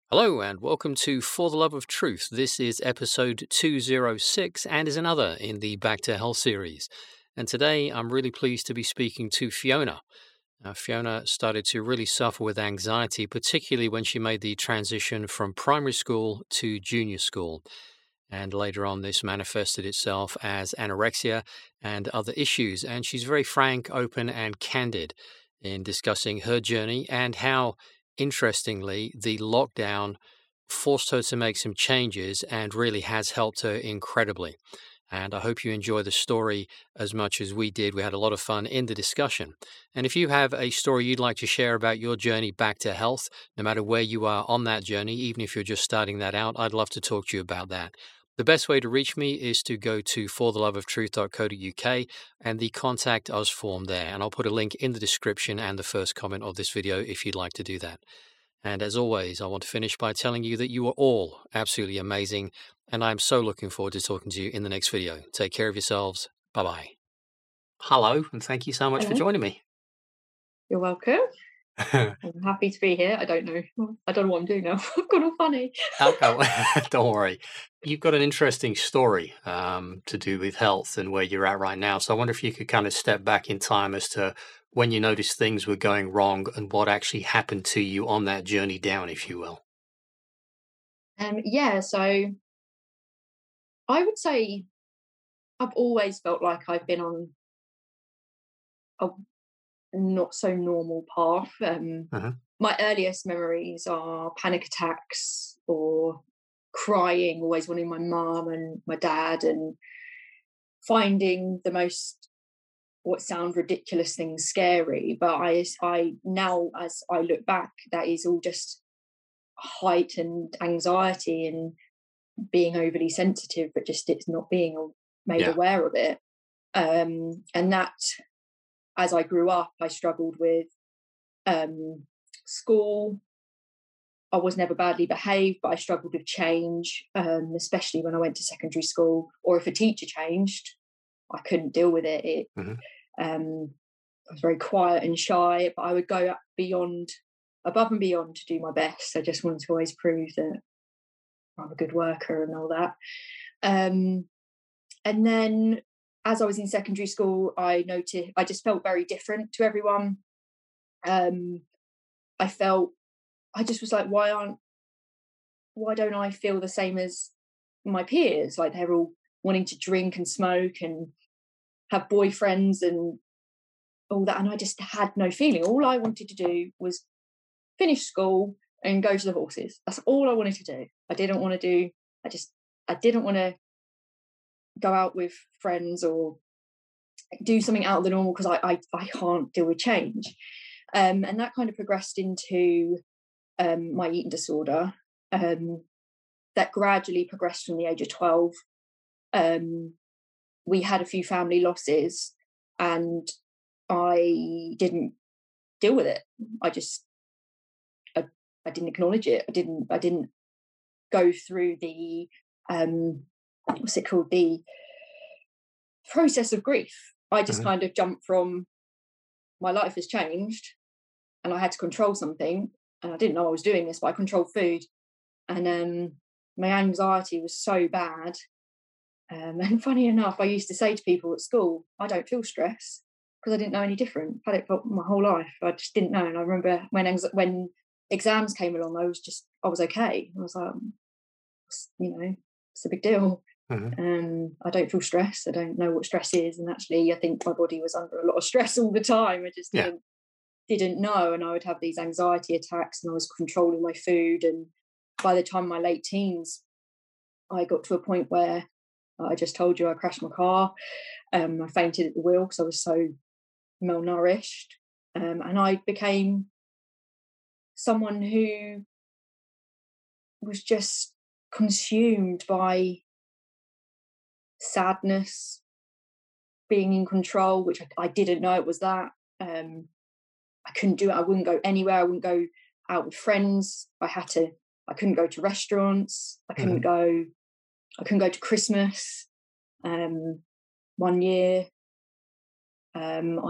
Hello and welcome to For the Love of Truth. This is episode 206 and is another in the Back to Health series. And today I'm really pleased to be speaking to Fiona. Now, Fiona started to really suffer with anxiety, particularly when she made the transition from primary school to junior school. And later on, this manifested itself as anorexia and other issues. And she's very frank, open, and candid in discussing her journey and how, interestingly, the lockdown forced her to make some changes and really has helped her incredibly. And I hope you enjoy the story as much as we did. We had a lot of fun in the discussion. And if you have a story you'd like to share about your journey back to health, no matter where you are on that journey, even if you're just starting that out, I'd love to talk to you about that. The best way to reach me is to go to fortheloveoftruth.co.uk and the contact us form there. And I'll put a link in the description and the first comment of this video if you'd like to do that. And as always, I want to finish by telling you that you are all absolutely amazing. And I'm so looking forward to talking to you in the next video. Take care of yourselves. Bye-bye. Hello, and thank you so much for joining me. You're welcome. I'm happy to be here. I don't know what I'm doing now. I've gone all funny. Okay, don't worry. You've got an interesting story to do with health and where you're at right now. So I wonder if you could kind of step back in time as to when you noticed things were going wrong and what actually happened to you on that journey down, if you will. So I would say I've always felt like I've been on a not so normal path. Uh-huh. My earliest memories are panic attacks or crying, always wanting my mum and my dad, and finding the most what sound ridiculous things scary. But I now, as I look back, that is all just heightened anxiety and being overly sensitive, but just it's not being made Yeah. aware of it. And that, as I grew up, I struggled with school. I was never badly behaved, but I struggled with change, especially when I went to secondary school. Or if a teacher changed, I couldn't deal with it. Mhm. I was very quiet and shy, but I would go above and beyond to do my best. I just wanted to always prove that I'm a good worker and all that. And then as I was in secondary school, I just felt very different to everyone. I just was like, why don't I feel the same as my peers? Like they're all wanting to drink and smoke and have boyfriends and all that. And I just had no feeling. All I wanted to do was finish school and go to the horses. That's all I wanted to do. I didn't want to go out with friends or do something out of the normal because I can't deal with change. And that kind of progressed into my eating disorder. That gradually progressed from the age of 12. We had a few family losses and I didn't deal with it. I didn't acknowledge it. I didn't go through the what's it called? The process of grief. I just kind of jumped from my life has changed and I had to control something. And I didn't know I was doing this, but I controlled food. And my anxiety was so bad. And funny enough, I used to say to people at school, I don't feel stress because I didn't know any different. I had it for my whole life. I just didn't know. And I remember when exams came along, I was okay. I was like, it's a big deal. I don't feel stress. I don't know what stress is. And actually, I think my body was under a lot of stress all the time. I just didn't know. And I would have these anxiety attacks and I was controlling my food. And by the time my late teens, I got to a point where I just told you I crashed my car. I fainted at the wheel because I was so malnourished. And I became someone who was just consumed by sadness, being in control, which I didn't know it was that. I couldn't do it. I wouldn't go anywhere. I wouldn't go out with friends. I couldn't go to restaurants. I couldn't go to Christmas. One year,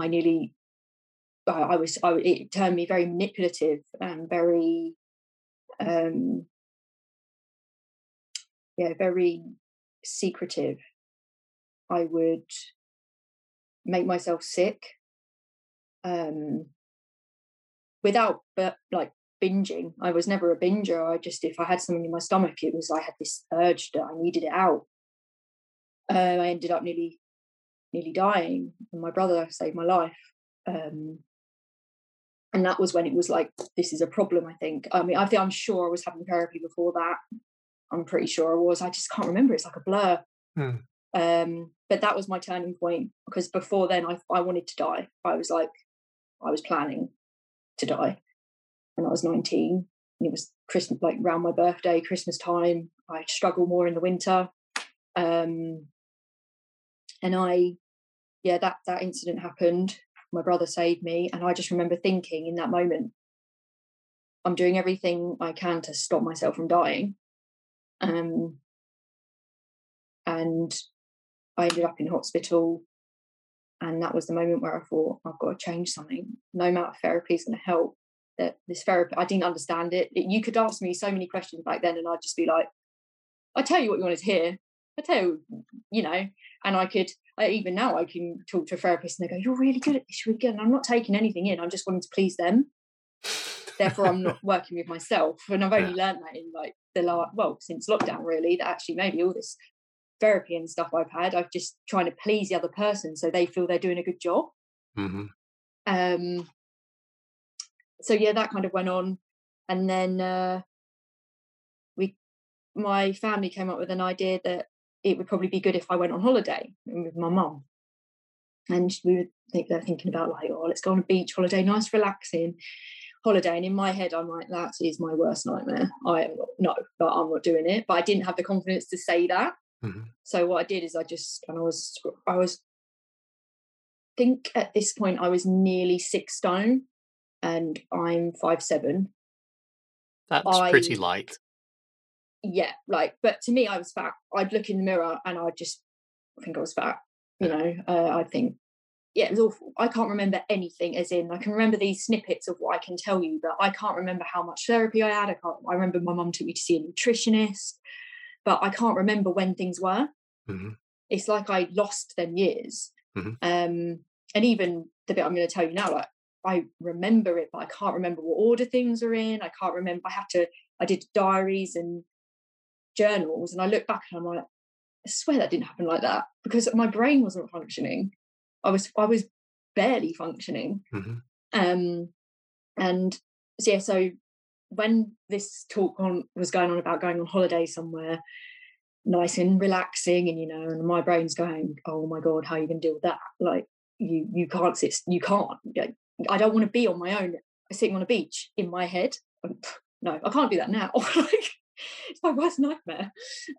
it turned me very manipulative and very very secretive. I would make myself sick without like binging. I was never a binger. If I had something in my stomach, I had this urge that I needed it out. I ended up nearly dying, and my brother saved my life. And that was when it was like, this is a problem, I think. I mean, I'm sure I was having therapy before that. I'm pretty sure I was. I just can't remember. It's like a blur. But that was my turning point, because before then I wanted to die. I was planning to die when I was 19. And it was Christmas, like around my birthday, Christmas time. I struggle more in the winter. And that incident happened. My brother saved me, and I just remember thinking in that moment, I'm doing everything I can to stop myself from dying. And I ended up in hospital, and that was the moment where I thought, I've got to change something. No amount of therapy is going to help. That this therapy, I didn't understand it. You could ask me so many questions back then, and I'd just be like, I tell you what you wanted to hear. I tell you, and even now I can talk to a therapist and they go, you're really good at this, you're really good. And I'm not taking anything in. I'm just wanting to please them. Therefore, I'm not working with myself. And I've only learned that in like since lockdown, really, that actually maybe all this therapy and stuff I've had, I've just trying to please the other person so they feel they're doing a good job. So that kind of went on. And then my family came up with an idea that it would probably be good if I went on holiday with my mum. And they're thinking about like, oh, let's go on a beach holiday, nice relaxing holiday. And in my head, I'm like, that is my worst nightmare. I'm not doing it. But I didn't have the confidence to say that. So what I did is I think at this point I was nearly 6 stone, and I'm 5'7". That's pretty light. Yeah, but to me, I was fat. I'd look in the mirror and I think I was fat. I think, it was awful. I can't remember anything, as in I can remember these snippets of what I can tell you, but I can't remember how much therapy I had. I remember my mum took me to see a nutritionist, but I can't remember when things were. It's like I lost them years. And even the bit I'm going to tell you now, like I remember it, but I can't remember what order things are in. I can't remember. I did diaries and journals, and I look back and I'm like, I swear that didn't happen like that, because my brain wasn't functioning. I was barely functioning. And so when this talk was going on about going on holiday somewhere nice and relaxing, and and my brain's going, oh my god, how are you going to deal with that? Like you can't I don't want to be on my own sitting on a beach in my head. No, I can't do that now. It's my worst nightmare.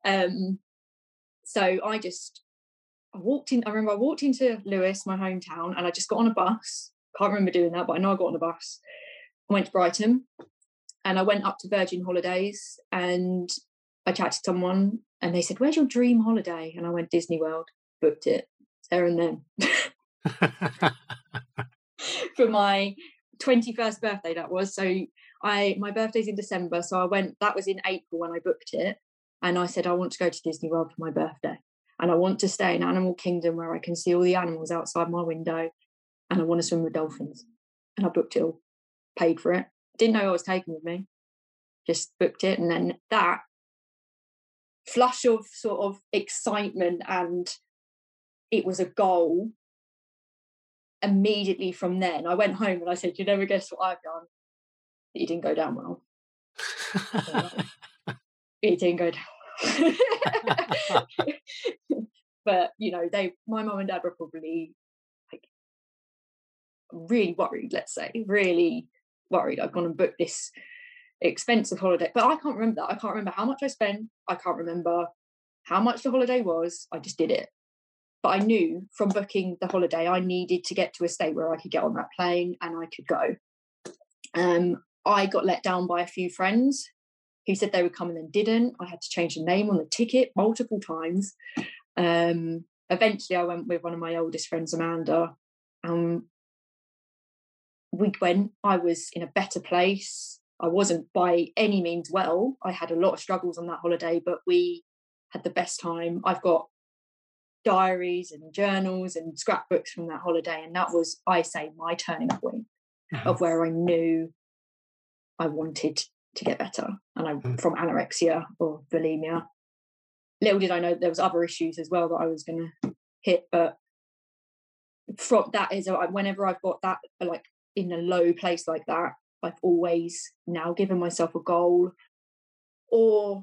So I walked in. I remember I walked into Lewes, my hometown, and I just got on a bus. Can't remember doing that, but I know I got on a bus. I went to Brighton, and I went up to Virgin Holidays, and I chatted to someone, and they said, "Where's your dream holiday?" And I went, Disney World. Booked it there and then. For my 21st birthday, that was. So my birthday's in December, so I went. That was in April when I booked it, and I said I want to go to Disney World for my birthday, and I want to stay in Animal Kingdom where I can see all the animals outside my window, and I want to swim with dolphins. And I booked it all, paid for it. Didn't know I was taking with me. Just booked it, and then that flush of sort of excitement, and it was a goal. Immediately from then, I went home and I said, "You never guess what I've done." It didn't go down well. It didn't go down. But my mum and dad were probably really worried. Let's say really worried. I've gone and booked this expensive holiday, but I can't remember that. I can't remember how much I spent. I can't remember how much the holiday was. I just did it. But I knew from booking the holiday, I needed to get to a state where I could get on that plane and I could go. I got let down by a few friends who said they would come and then didn't. I had to change the name on the ticket multiple times. Eventually, I went with one of my oldest friends, Amanda. We went. I was in a better place. I wasn't by any means well. I had a lot of struggles on that holiday, but we had the best time. I've got diaries and journals and scrapbooks from that holiday, and that was, I say, my turning point of where I knew I wanted to get better, and I'm from anorexia or bulimia. Little did I know there was other issues as well that I was going to hit, but from that is, whenever I've got that, like in a low place like that, I've always now given myself a goal or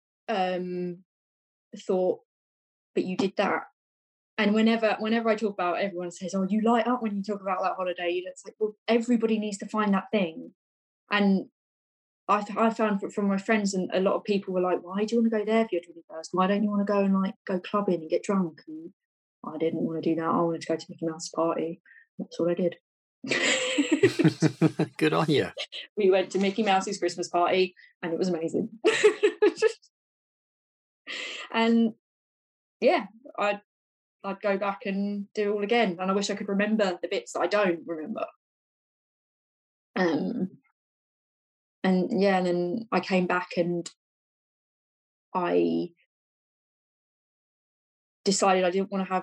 thought, but you did that. And whenever I talk about it, everyone says, oh, you light up when you talk about that holiday. It's like, well, everybody needs to find that thing. And I found from my friends, and a lot of people were like, why do you want to go there for your 21st? Why don't you want to go and like go clubbing and get drunk? And I didn't want to do that. I wanted to go to Mickey Mouse party. That's what I did. Good on you. We went to Mickey Mouse's Christmas party and it was amazing. And yeah, I'd go back and do it all again. And I wish I could remember the bits that I don't remember. And then I came back and I decided I did want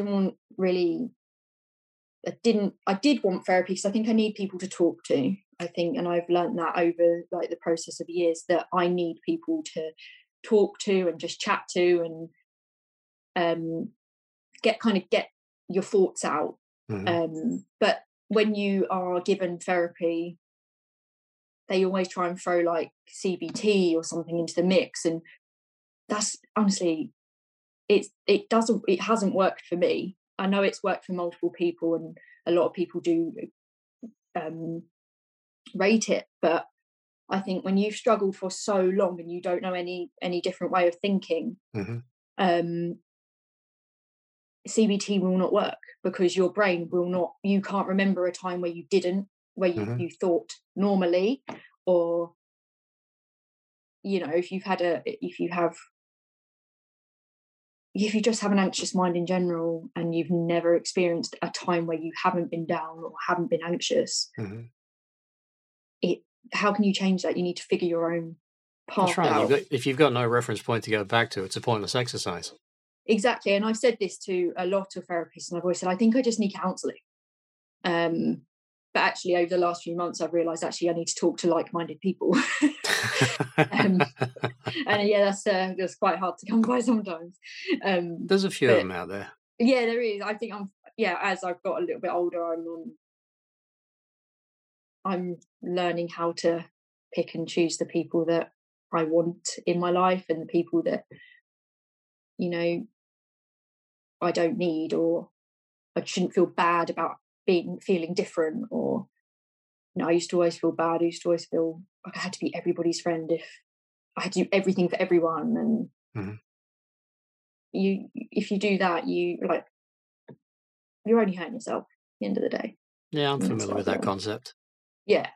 therapy because I think I need people to talk to. I think, and I've learned that over like the process of years, that I need people to talk to and just chat to and get your thoughts out. But when you are given therapy, they always try and throw like CBT or something into the mix, and that's honestly, it hasn't worked for me. I know it's worked for multiple people, and a lot of people do rate it, but I think when you've struggled for so long and you don't know any different way of thinking, CBT will not work, because your brain will not, you can't remember a time where you didn't, where you thought normally, or if you just have an anxious mind in general and you've never experienced a time where you haven't been down or haven't been anxious, how can you change that? You need to figure your own path out. If you've got no reference point to go back to, it's a pointless exercise. Exactly. And I've said this to a lot of therapists, and I've always said, I think I just need counselling. But actually, over the last few months, I've realised actually I need to talk to like-minded people. And yeah, that's quite hard to come by sometimes. There's a few of them out there. Yeah, there is. I think as I've got a little bit older, I'm learning how to pick and choose the people that I want in my life, and the people that I don't need, or I shouldn't feel bad about feeling different. Or I used to always feel bad. I used to always feel like I had to be everybody's friend, if I had to do everything for everyone. And if you do that, you're only hurting yourself at the end of the day. Yeah, I'm familiar with that concept. Yeah,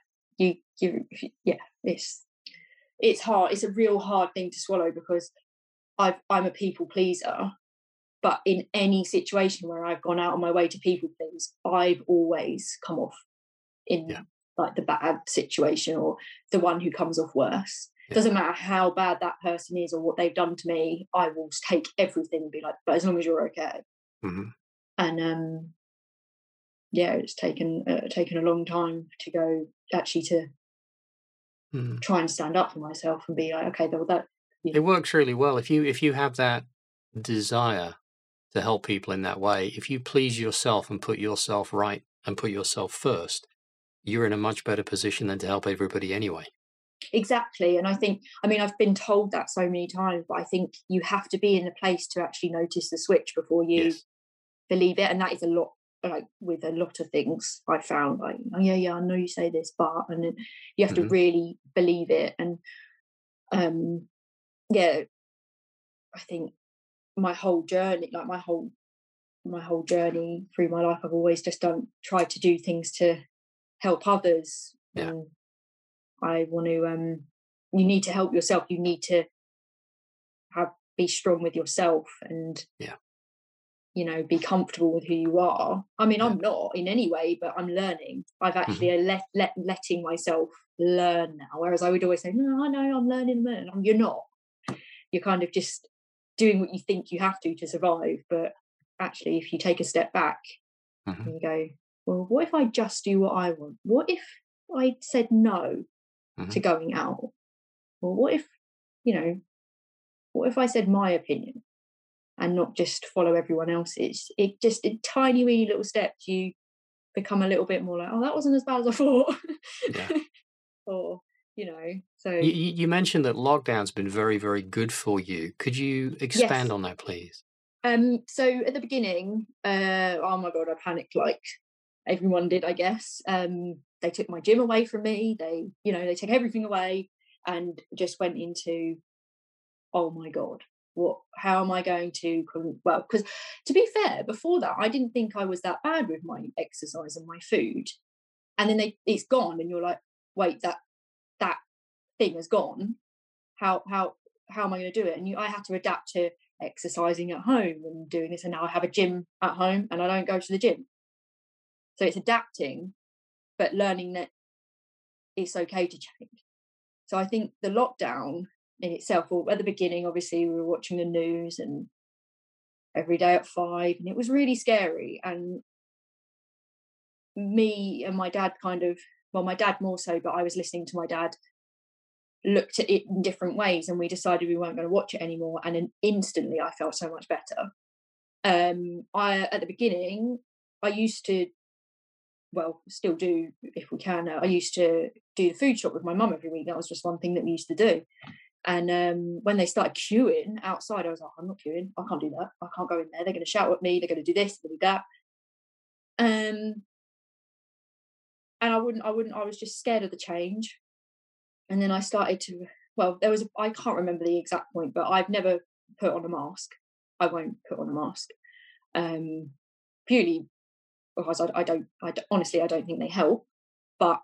it's hard. It's a real hard thing to swallow, because I'm a people pleaser. But in any situation where I've gone out on my way to people please, I've always come off in like the bad situation, or the one who comes off worse. Doesn't matter how bad that person is or what they've done to me, I will take everything and be like, but as long as you're okay. And it's taken a long time to go actually to try and stand up for myself and be like, okay, it works really well if you have that desire to help people in that way. If you please yourself and put yourself right and put yourself first, you're in a much better position than to help everybody anyway. Exactly. And I think, I've been told that so many times, but I think you have to be in a place to actually notice the switch before you believe it. And that is a lot, like with a lot of things I found, like, oh yeah, I know you say this, but, and then you have to really believe it. And I think my whole journey, like my whole journey through my life, I've always just tried to do things to help others. And I want to you need to help yourself. You need to be strong with yourself, and be comfortable with who you are. I mean, Yeah. I'm not in any way, but I'm learning. I've actually letting myself learn now. Whereas I would always say, no, I know I'm learning. You're not. You're kind of just doing what you think you have to survive. But actually, if you take a step back and you go, well, what if I just do what I want? What if I said no to going out? Well, what if I said my opinion and not just follow everyone else's? It just in tiny, wee little steps, you become a little bit more like, oh, that wasn't as bad as I thought. Yeah. Or, so. You mentioned that lockdown's been very, very good for you. Could you expand Yes. on that, please? So at the beginning, oh my God, I panicked like everyone did, I guess. They took my gym away from me. They took everything away and just went into, oh my God, how am I going to, well, because to be fair, before that, I didn't think I was that bad with my exercise and my food. And then it's gone and you're like, wait, that thing has gone. How am I going to do it? And I had to adapt to exercising at home and doing this. And now I have a gym at home and I don't go to the gym. So it's adapting, but learning that it's okay to change. So I think the lockdown in itself, or at the beginning, obviously we were watching the news and every day at 5, and it was really scary. And me and my dad my dad more so, but I was listening to my dad, looked at it in different ways, and we decided we weren't going to watch it anymore. And then instantly I felt so much better. At the beginning, I used to, well, still do if we can. I used to do the food shop with my mum every week. That was just one thing that we used to do. And when they started queuing outside, I was like, I'm not queuing. I can't do that. I can't go in there. They're going to shout at me. They're going to do this, they're going to do that. And I was just scared of the change. And then I started to, well, I can't remember the exact point, but I've never put on a mask. I won't put on a mask. Purely because I don't honestly, I don't think they help. But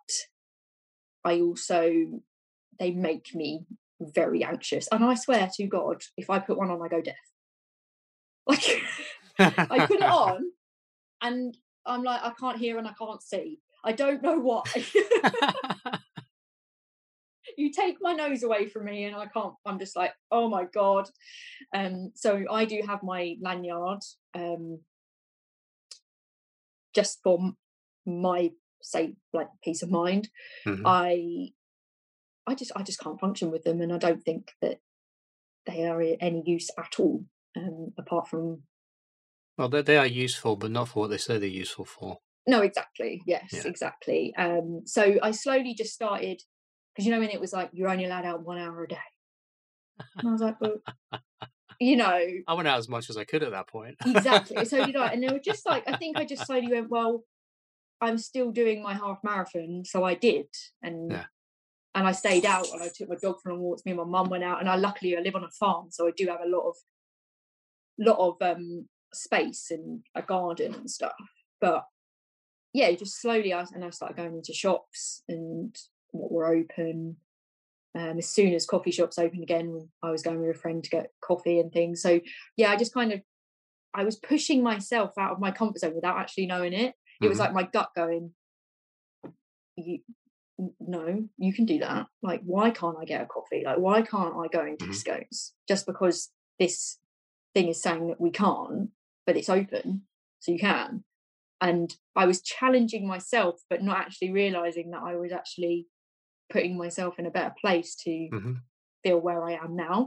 they make me very anxious. And I swear to God, if I put one on, I go deaf. Like, I put it on and I'm like, I can't hear and I can't see. I don't know why. You take my nose away from me and I can't, I'm just like, oh my God. So I do have my lanyard, just for my peace of mind. I just can't function with them, and I don't think that they are any use at all, apart from. Well, they are useful, but not for what they say they're useful for. No, exactly. Yes, Yeah. exactly. So I slowly just started, because when it was like you're only allowed out 1 hour a day, and I was like, well, I went out as much as I could at that point. Exactly. So did I, and they were just like, I think I just slowly went, well, I'm still doing my half marathon, so I did, and I stayed out and I took my dog for long walks. Me and my mum went out, and I live on a farm, so I do have a lot of space and a garden and stuff. But yeah, just slowly I started going into shops and what were open. As soon as coffee shops opened again, I was going with a friend to get coffee and things. So yeah, I just I was pushing myself out of my comfort zone without actually knowing it. It was like my gut going, no, you can do that. Like, why can't I get a coffee? Like, why can't I go into Tesco's? Just because this thing is saying that we can't, but it's open, so you can. And I was challenging myself, but not actually realizing that I was actually putting myself in a better place to feel where I am now.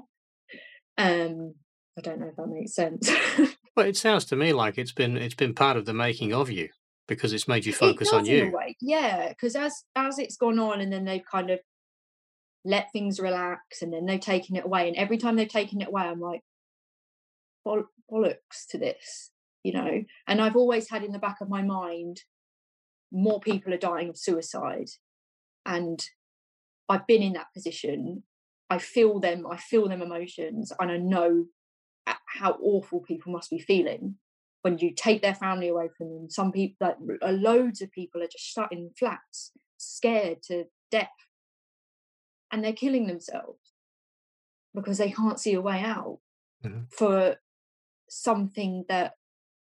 I don't know if that makes sense. Well, it sounds to me like it's been part of the making of you, because it's made you focus on in a you. way, yeah. Because as it's gone on, and then they've kind of let things relax, and then they've taken it away, and every time they've taken it away, I'm like, bollocks to this, And I've always had in the back of my mind, more people are dying of suicide, and I've been in that position. I feel them emotions, and I know how awful people must be feeling when you take their family away from them. Some people, loads of people, are just shut in flats, scared to death, and they're killing themselves because they can't see a way out for something that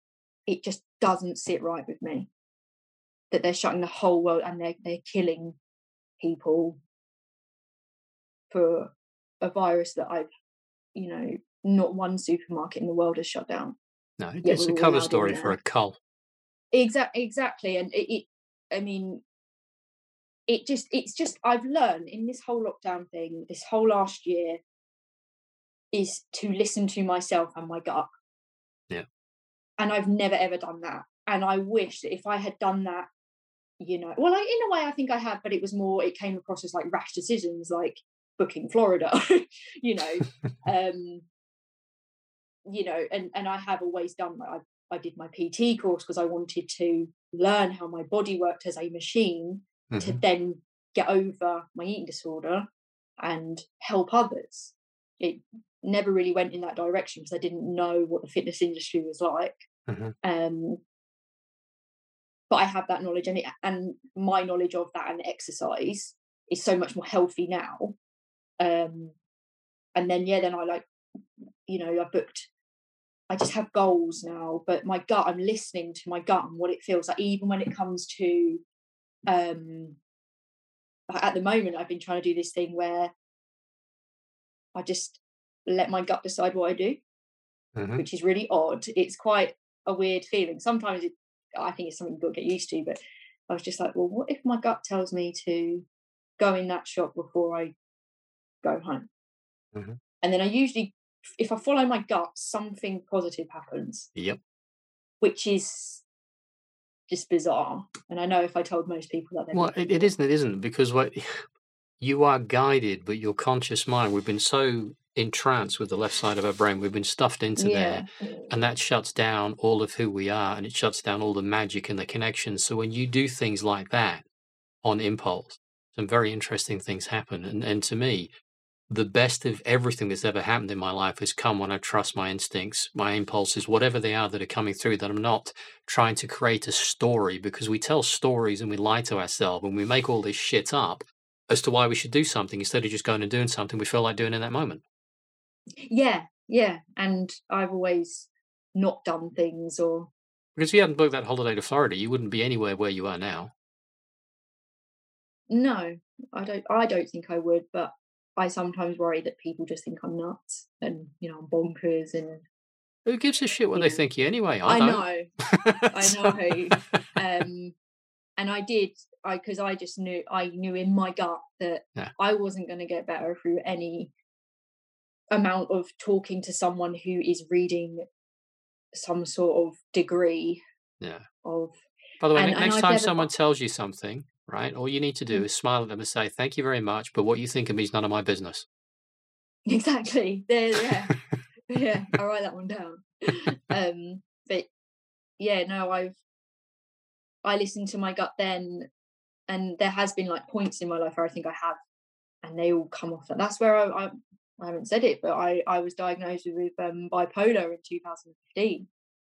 it just doesn't sit right with me that they're shutting the whole world and they're killing people for a virus that I've, not one supermarket in the world has shut down. No, Yet it's a we're all cover allowed in story for there. a cull. Exactly. And it's just, I've learned in this whole lockdown thing, this whole last year, is to listen to myself and my gut. Yeah. And I've never ever done that. And I wish that if I had done that, well, in a way I think I have, but it came across as like rash decisions, like booking Florida, and I have always done that. I did my PT course because I wanted to learn how my body worked as a machine to then get over my eating disorder and help others. It never really went in that direction because I didn't know what the fitness industry was like. But I have that knowledge, and my knowledge of that and exercise is so much more healthy now. And then I just have goals now, but my gut, I'm listening to my gut and what it feels like, even when it comes to, at the moment, I've been trying to do this thing where I just let my gut decide what I do, which is really odd. It's quite a weird feeling. Sometimes I think it's something you've got to get used to, but I was just like, well, what if my gut tells me to go in that shop before I go home? And then I usually, if I follow my gut, something positive happens. Yep. Which is just bizarre. And I know if I told most people that, well, it isn't, because you are guided, but your conscious mind, we've been so entranced with the left side of our brain, we've been stuffed into there, and that shuts down all of who we are, and it shuts down all the magic and the connections. So when you do things like that on impulse, some very interesting things happen. And to me, the best of everything that's ever happened in my life has come when I trust my instincts, my impulses, whatever they are that are coming through, that I'm not trying to create a story, because we tell stories and we lie to ourselves and we make all this shit up as to why we should do something instead of just going and doing something we feel like doing in that moment. Yeah. And I've always not done things Because if you hadn't booked that holiday to Florida, you wouldn't be anywhere where you are now. No, I don't think I would, but I sometimes worry that people just think I'm nuts and, I'm bonkers and Who gives a shit what they think you anyway? I know. don't. I know. And because I just knew in my gut that I wasn't going to get better through any amount of talking to someone who is reading some sort of degree. Of. By the way, next time someone tells you something, right, all you need to do is smile at them and say, "Thank you very much, but what you think of me is none of my business." Exactly. Yeah. I'll write that one down. But yeah, no, I listened to my gut then, and there has been like points in my life where I think I have, and they all come off. That's where I haven't said it, but I was diagnosed with bipolar in 2015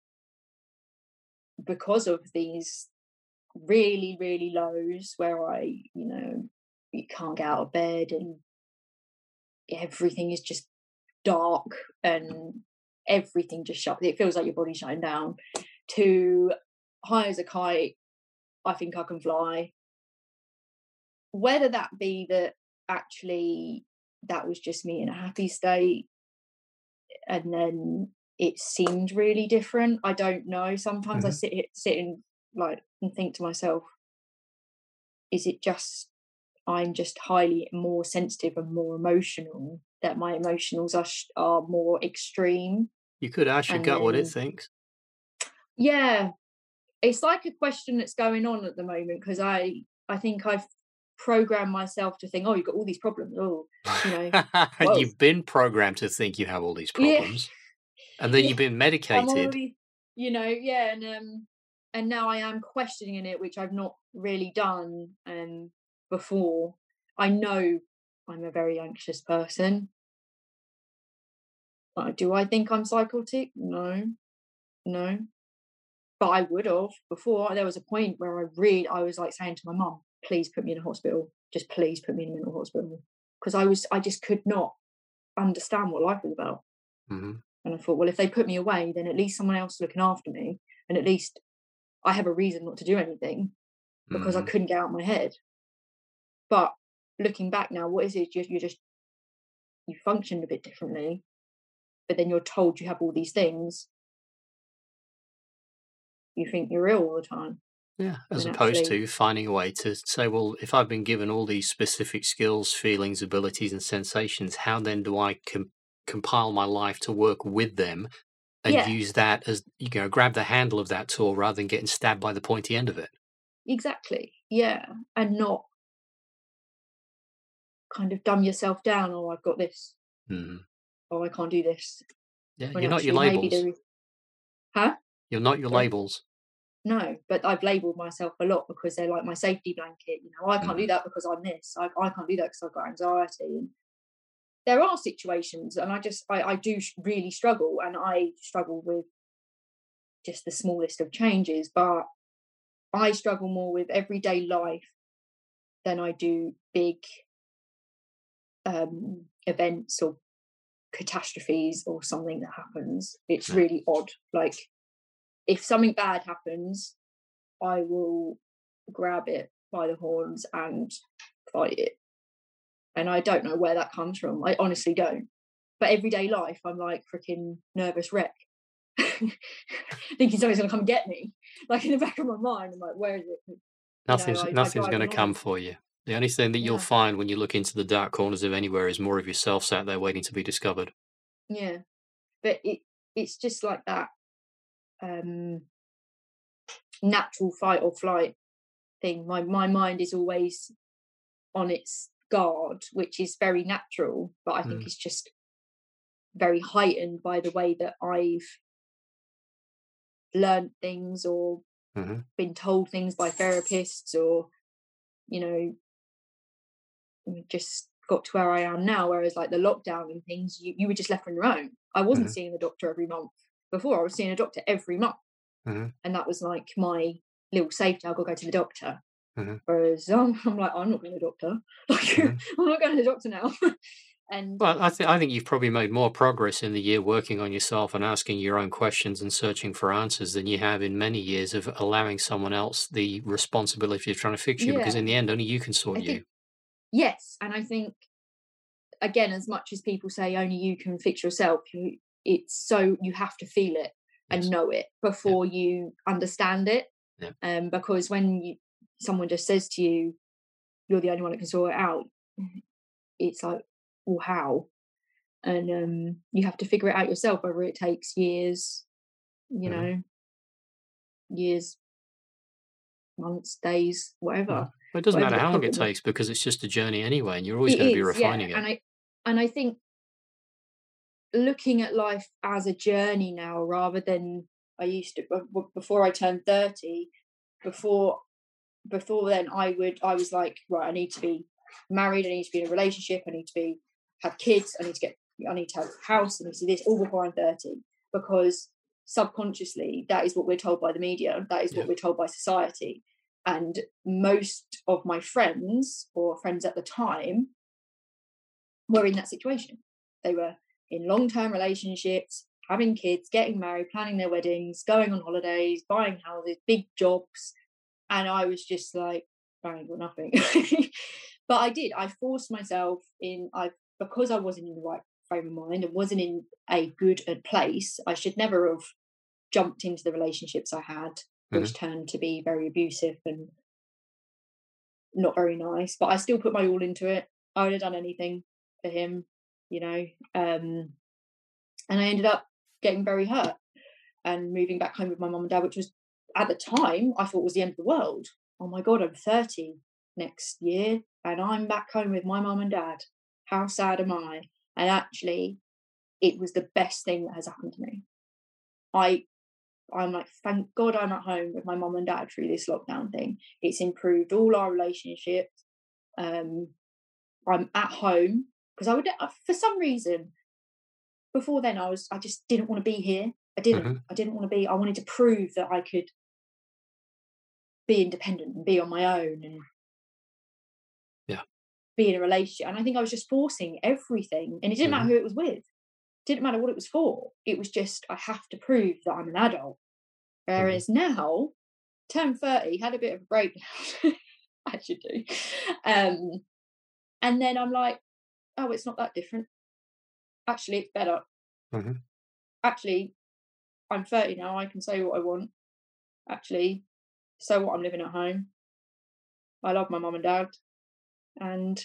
because of these really, really lows where I, you can't get out of bed and everything is just dark and everything just shut. It feels like your body's shutting down. To high as a kite, I think I can fly. Whether that be that actually that was just me in a happy state and then it seemed really different, I don't know. Sometimes I sit and and think to myself, is it just I'm just highly more sensitive and more emotional, that my emotionals are more extreme? You could ask your gut what it thinks. Yeah, it's like a question that's going on at the moment, because I think I've programmed myself to think, oh, you've got all these problems. Oh, You've been programmed to think you have all these problems, and then you've been medicated. Already, and now I am questioning it, which I've not really done before. I know I'm a very anxious person. Do I think I'm psychotic? No. But I would have before. There was a point where I was like saying to my mum, please put me in a hospital. Just please put me in a mental hospital. Because I just could not understand what life was about. And I thought, well, if they put me away, then at least someone else looking after me. and at least I have a reason not to do anything because I Mhm. couldn't get out of my head. But looking back now, what is it? You functioned a bit differently, but then you're told you have all these things. You think you're ill all the time Yeah, as when opposed actually, to finding a way to say, well, if I've been given all these specific skills, feelings, abilities, and sensations, how then do I compile my life to work with them and yeah, use that as, grab the handle of that tool rather than getting stabbed by the pointy end of it? exactly, yeah, and not kind of dumb yourself down. Oh, I've got this. Mhm. Oh, I can't do this. Yeah, When you're not your actually, maybe labels. there is. Huh? You're not your Sorry. labels. No, but I've labelled myself a lot because they're like my safety blanket. I can't do Mhm. that because I'm this. I can't do that because I've got anxiety. And there are situations, and I do really struggle, and I struggle with just the smallest of changes. But I struggle more with everyday life than I do big events or catastrophes or something that happens. It's Yeah. really odd. Like if something bad happens, I will grab it by the horns and fight it. And I don't know where that comes from. I honestly don't. But everyday life, I'm like freaking nervous wreck, thinking somebody's gonna come and get me. Like in the back of my mind, I'm like, where is it? I Nothing's drive going to come annoyed. for you. The only thing that you'll Yeah, find when you look into the dark corners of anywhere is more of yourself sat there waiting to be discovered. yeah. But it's just like that um, natural fight or flight thing. My mind is always on its guard, which is very natural, but I think Mm. it's just very heightened by the way that I've learned things or Mhm. been told things by therapists or, you know, just got to where I am now. Whereas like the lockdown and things, you were just left on your own. I wasn't Mhm. seeing the doctor every month. Before I was seeing a doctor every month. Mhm. And that was like my little safety. I've got to go to the doctor. Mhm. Whereas I'm like, I'm not going to the doctor. Like, Mhm. I'm not going to the doctor now. And Well, I think you've probably made more progress in the year working on yourself and asking your own questions and searching for answers than you have in many years of allowing someone else the responsibility of trying to fix you, because in yeah, the end, only you can sort I you. think, yes. And I think, again, as much as people say only you can fix yourself, you have to feel it and Yes. know it Yeah. before you understand it. Yeah. Because when someone just says to you, you're the only one that can sort it out, it's like, well, how? And you have to figure it out yourself, whether it takes years, you Mhm. know, years, months, days, Mhm. whatever, But it doesn't whatever matter the how long it problem is. takes because it's just a journey anyway, and you're always It going to be is, yeah. refining it. And I think looking at life as a journey now rather than I used to before I turned 30, before then I was like, right, I need to be married, I need to be in a relationship, I need to be have kids, I need to have a house, I need to do this all before I'm 30. Because subconsciously that is what we're told by the media, that is Yeah. what we're told by society. And most of my friends or friends at the time were in that situation. They were in long-term relationships, having kids, getting married, planning their weddings, going on holidays, buying houses, big jobs, and I was just like, I ain't got nothing. But I did. I forced myself in. I Because I wasn't in the right frame of mind and wasn't in a good place. I should never have jumped into the relationships I had, Mhm. which turned to be very abusive and not very nice. But I still put my all into it. I would have done anything for him, you know. And I ended up getting very hurt and moving back home with my mum and dad, which was at the time I thought was the end of the world. Oh my God, I'm 30 next year and I'm back home with my mum and dad. How sad am I? And actually, it was the best thing that has happened to me. I I'm like, thank God I'm at home with my mum and dad through this lockdown thing. It's improved all our relationships. Um, I'm at home because for some reason, before then I just didn't want to be here. Mhm. I didn't want to be. I wanted to prove that I could be independent and be on my own and Yeah. be in a relationship. And I think I was just forcing everything. And it didn't matter Mhm. who it was with. Didn't matter what it was for. It was just I have to prove that I'm an adult. Whereas now, turned 30, had a bit of a breakdown. I should do. And then I'm like, oh, it's not that different. Actually, it's better. Mm-hmm. Actually, I'm 30 now. I can say what I want. Actually, so what? I'm living at home. I love my mum and dad. And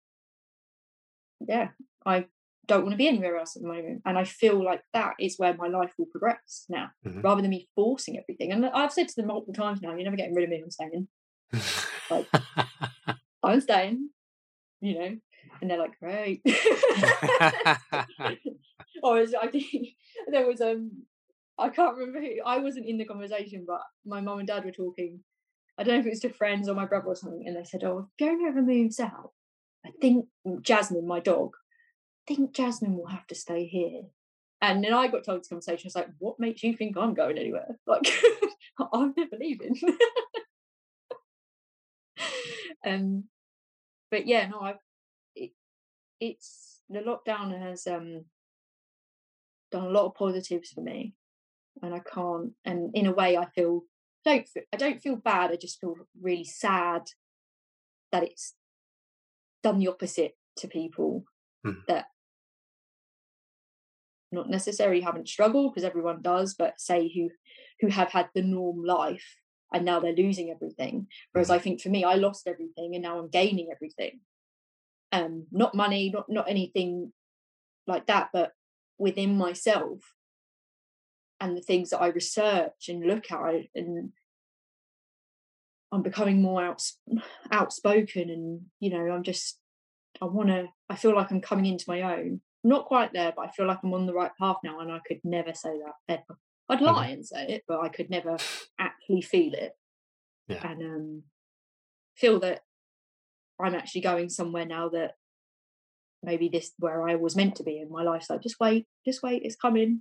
yeah, I don't want to be anywhere else at the moment. And I feel like that is where my life will progress now, rather than me forcing everything. And I've said to them multiple times now, you're never getting rid of me, I'm staying. Like, I'm staying, you know. And they're like, great. Or I think there was I can't remember who, I wasn't in the conversation, but my mum and dad were talking. I don't know if it was to friends or my brother or something, and they said, oh, if Fiona ever moves out, I think Jasmine, my dog, I think Jasmine will have to stay here. And then I got told this conversation, I was like, what makes you think I'm going anywhere? Like, I'm never leaving. But yeah, no, it's the lockdown has done a lot of positives for me, and I can't. And in a way, I don't feel bad. I just feel really sad that it's done the opposite to people that not necessarily haven't struggled, because everyone does, but say who have had the norm life and now they're losing everything. Whereas I think for me, I lost everything and now I'm gaining everything. Not money, not anything like that, but within myself and the things that I research and look at, and I'm becoming more outspoken, and I feel like I'm coming into my own. I'm not quite there, but I feel like I'm on the right path now, and I could never say that ever. I'd lie and say it, but I could never actually feel it. Yeah. And feel that I'm actually going somewhere now that maybe this where I was meant to be in my life. So just wait, it's coming.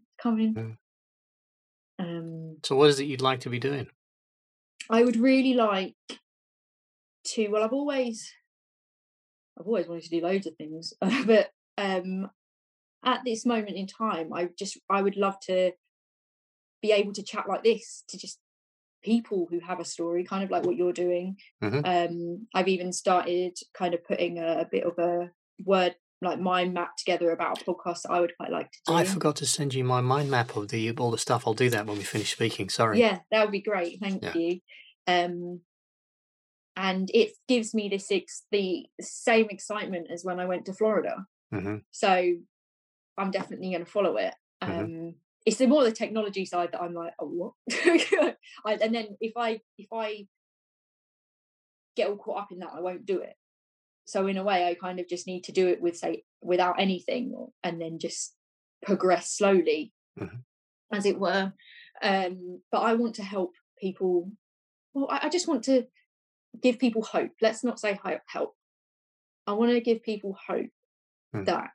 So what is it you'd like to be doing? I would really like to, well, I've always wanted to do loads of things, but at this moment in time, I would love to be able to chat like this to just people who have a story, kind of like what you're doing. I've even started kind of putting a bit of a word, like mind map together about a podcast that I would quite like to do. I forgot to send you my mind map of all the stuff. I'll do that when we finish speaking. Sorry. Yeah, that would be great. Thank you. And it gives me the same excitement as when I went to Florida. So I'm definitely going to follow it. It's more the technology side that I'm like, oh, what? And then if I get all caught up in that, I won't do it. So in a way, I kind of just need to do it without anything, and then just progress slowly, as it were. But I want to help people. Well, I just want to give people hope. Let's not say help. I want to give people hope that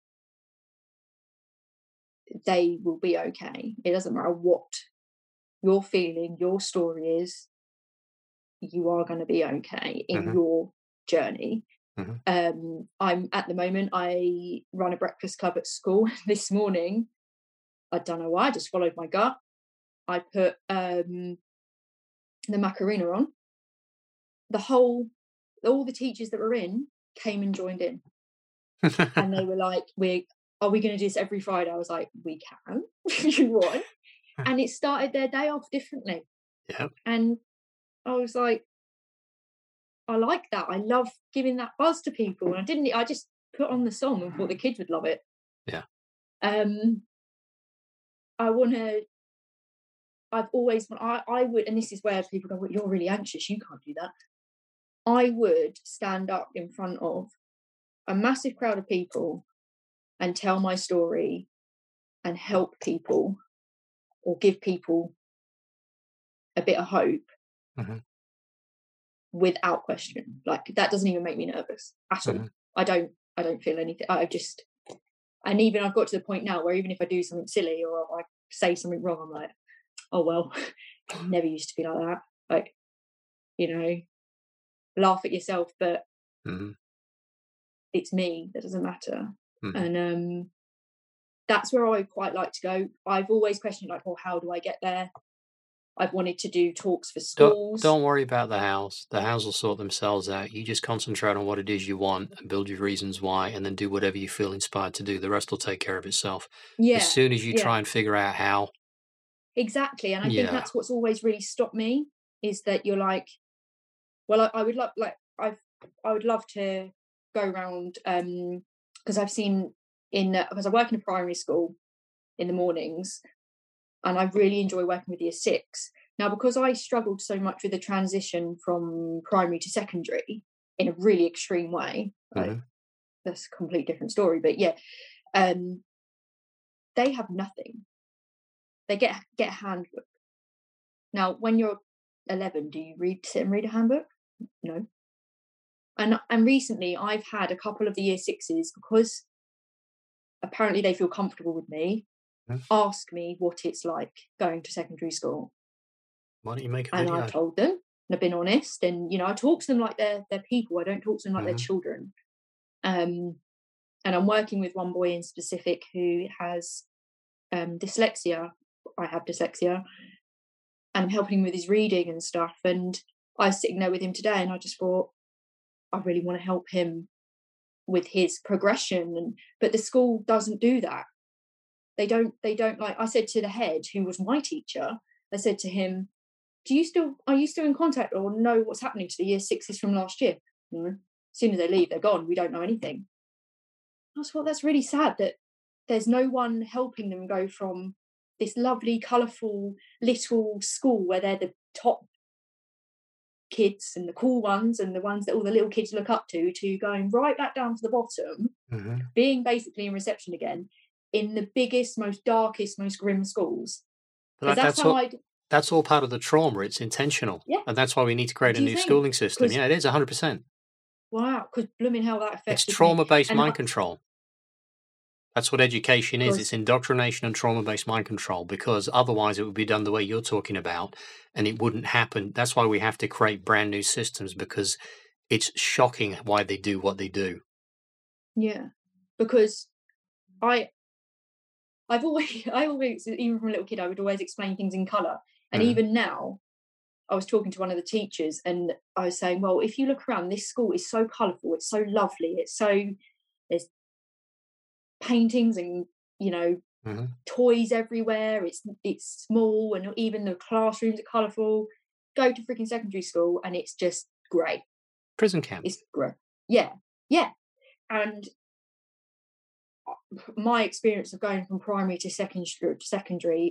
they will be okay. It doesn't matter what you're feeling, your story is, you are going to be okay in your journey. I'm at the moment, I run a breakfast club at school. This morning, I don't know why, I just followed my gut. I put the Macarena on. All the teachers that were in came and joined in. And they were like, are we going to do this every Friday? I was like, we can, if you want. And it started their day off differently. Yeah. And I was like, I like that. I love giving that buzz to people. And I just put on the song and thought the kids would love it. Yeah. I've always, I would, and this is where people go, well, you're really anxious, you can't do that. I would stand up in front of a massive crowd of people and tell my story and help people or give people a bit of hope without question. Like, that doesn't even make me nervous at all. I don't feel anything. And even I've got to the point now where even if I do something silly or I say something wrong, I'm like, oh well, I never used to be like that. Like, laugh at yourself, but it's me, that doesn't matter. And that's where I quite like to go. I've always questioned, like, well, how do I get there? I've wanted to do talks for Don't schools. don't worry about the house. The house will sort themselves out. You just concentrate on what it is you want and build your reasons why, and then do whatever you feel inspired to do. The rest will take care of itself. As soon as you try and figure out how, exactly. And I think that's what's always really stopped me, is that you're like, well, I would love, like, I would love to go around, because I've seen because I work in a primary school in the mornings, and I really enjoy working with year 6. Now, because I struggled so much with the transition from primary to secondary in a really extreme way, that's a complete different story, but yeah, they have nothing. They get a handbook. Now, when you're 11, do you sit and read a handbook? No. And recently I've had a couple of the year 6s, because apparently they feel comfortable with me, ask me what it's like going to secondary school. Why don't you make a video? And I've told them, and I've been honest, and I talk to them like they're people. I don't talk to them like they're children. And I'm working with one boy in specific who has dyslexia. I have dyslexia, and I'm helping him with his reading and stuff. And I was sitting there with him today, and I just thought, I really want to help him with his progression, but the school doesn't do that. They don't like, I said to the head, who was my teacher, I said to him, are you still in contact or know what's happening to the year 6s from last year? No. As soon as they leave, they're gone. We don't know anything. I thought, that's really sad that there's no one helping them go from this lovely, colourful little school where they're the top kids and the cool ones and the ones that all the little kids look up to going right back down to the bottom, being basically in reception again in the biggest, most darkest, most grim schools. But that's all part of the trauma. It's intentional. Yeah. And that's why we need to create a new schooling system. Yeah, it is 100%. Wow, because blooming hell, that affects. It's trauma-based mind control. That's what education is. It's indoctrination and trauma-based mind control, because otherwise it would be done the way you're talking about and it wouldn't happen. That's why we have to create brand new systems, because it's shocking why they do what they do. Yeah, because I've always, even from a little kid, I would always explain things in colour. And even now, I was talking to one of the teachers and I was saying, well, if you look around, this school is so colourful, it's so lovely, there's paintings and toys everywhere, it's small, and even the classrooms are colourful. Go to freaking secondary school and it's just great. Prison camp. It's great. Yeah. And my experience of going from primary to secondary,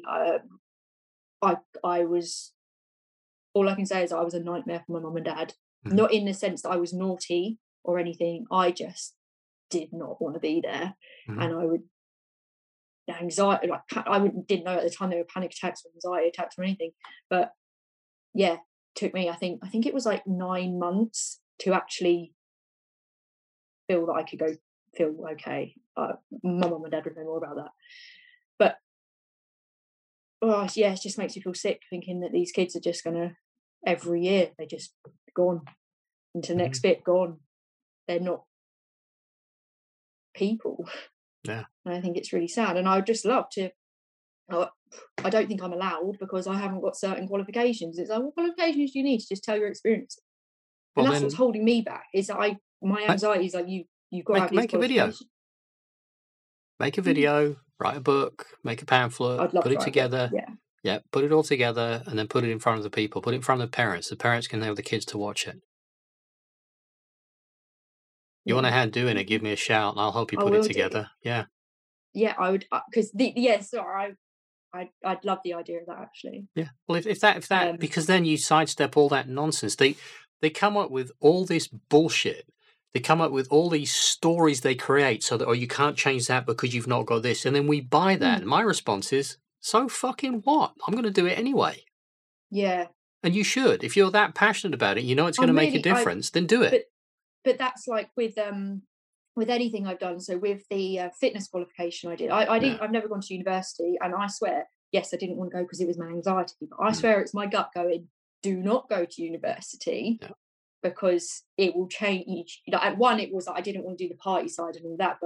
I was, all I can say is I was a nightmare for my mum and dad. Not in the sense that I was naughty or anything, I just did not want to be there. And I would anxiety, like didn't know at the time they were panic attacks or anxiety attacks or anything, but yeah, took me, I think it was like 9 months to actually feel that I could go feel okay. My mum and dad would know more about that, but it just makes you feel sick thinking that these kids are just gonna, every year they just gone into the next bit, gone. They're not people. Yeah. And I think it's really sad, and I would just love to, I don't think I'm allowed because I haven't got certain qualifications. It's like, what qualifications do you need to just tell your experience? And that's what's holding me back, is that my anxiety is like, you've got to have these qualifications. Make a video, write a book, make a pamphlet, put it together. Yeah, put it all together and then put it in front of the people. Put it in front of the parents. The parents can have the kids to watch it. You want a hand doing it, give me a shout and I'll help you put it together. Yeah. Yeah, I would, because I'd love the idea of that, actually. Yeah. Well, if that because then you sidestep all that nonsense. They come up with all this bullshit. They come up with all these stories they create so that, you can't change that because you've not got this. And then we buy that. And my response is, so fucking what? I'm going to do it anyway. Yeah. And you should. If you're that passionate about it, it's going to make a difference, then do it. But that's like with anything I've done. So with the fitness qualification I did, I've never gone to university, and I swear, yes, I didn't want to go because it was my anxiety, but I swear it's my gut going, do not go to university because it will change. At one, it was like I didn't want to do the party side and all that, but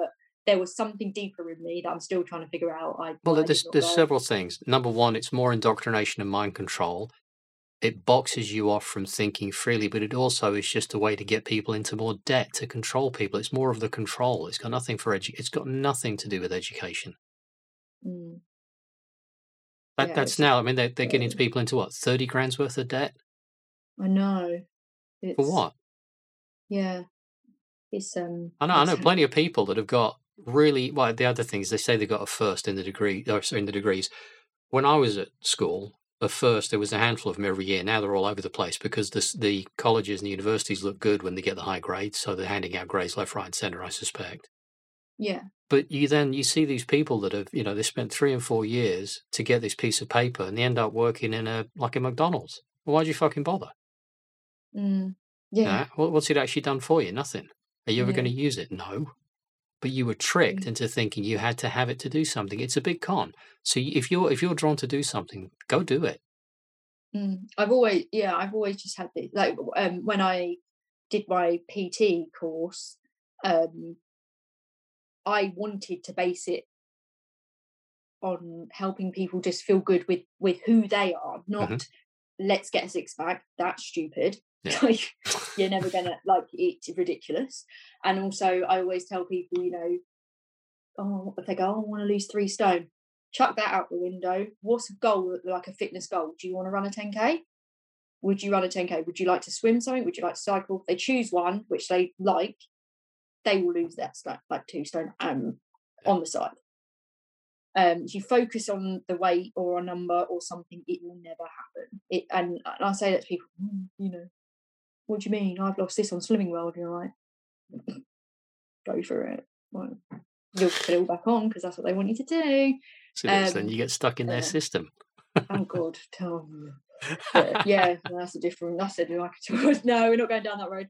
there was something deeper in me that I'm still trying to figure out. Well, Why I did not there's go. several things. Number one, it's more indoctrination and mind control. It boxes you off from thinking freely, but it also is just a way to get people into more debt, to control people. It's more of the control. It's got nothing it's got nothing to do with education. Mm, yeah, That's it's just now. I mean, they're getting people into what, 30 grand's worth of debt I know for it's what? yeah, it's I it's know plenty of people that have got really well. The other things they say they got a first in the degree, or sorry, in the degrees. When I was at school, at first there was a handful of them every year. Now they're all over the place because the colleges and the universities look good when they get the high grades, so they're handing out grades left, right, and centre. I suspect. yeah. But you see these people that have they spent 3 and 4 years to get this piece of paper, and they end up working in a McDonald's. Well, why'd you fucking bother? Mm, yeah, What's it actually done for you? Nothing. Are you ever going yeah. to use it? No. But you were tricked into thinking you had to have it to do something. It's a big con. So if you're drawn to do something, go do it. I've always just had this, like, when I did my PT course, um, I wanted to base it on helping people just feel good with who they are, Hmm. not let's get a six pack. That's stupid. Yeah. Like, you're never gonna, like, it's ridiculous. And also, I always tell people, oh, if they go, oh, I want to lose 3 stone, chuck that out the window. What's a goal, like a fitness goal? Do you want to run a 10K? Would you run a 10K? Would you like to swim something? Would you like to cycle? If they choose one which they like, they will lose that stone, like 2 stone on the side. If you focus on the weight or a number or something, it will never happen. And I say that to people, what do you mean? I've lost this on Slimming World. And you're like, go for it. Well, you'll put it all back on because that's what they want you to do. So it is. Then you get stuck in their Yeah. system. Oh God, tell me. But yeah, that's a different. That's a no, we're not going down that road.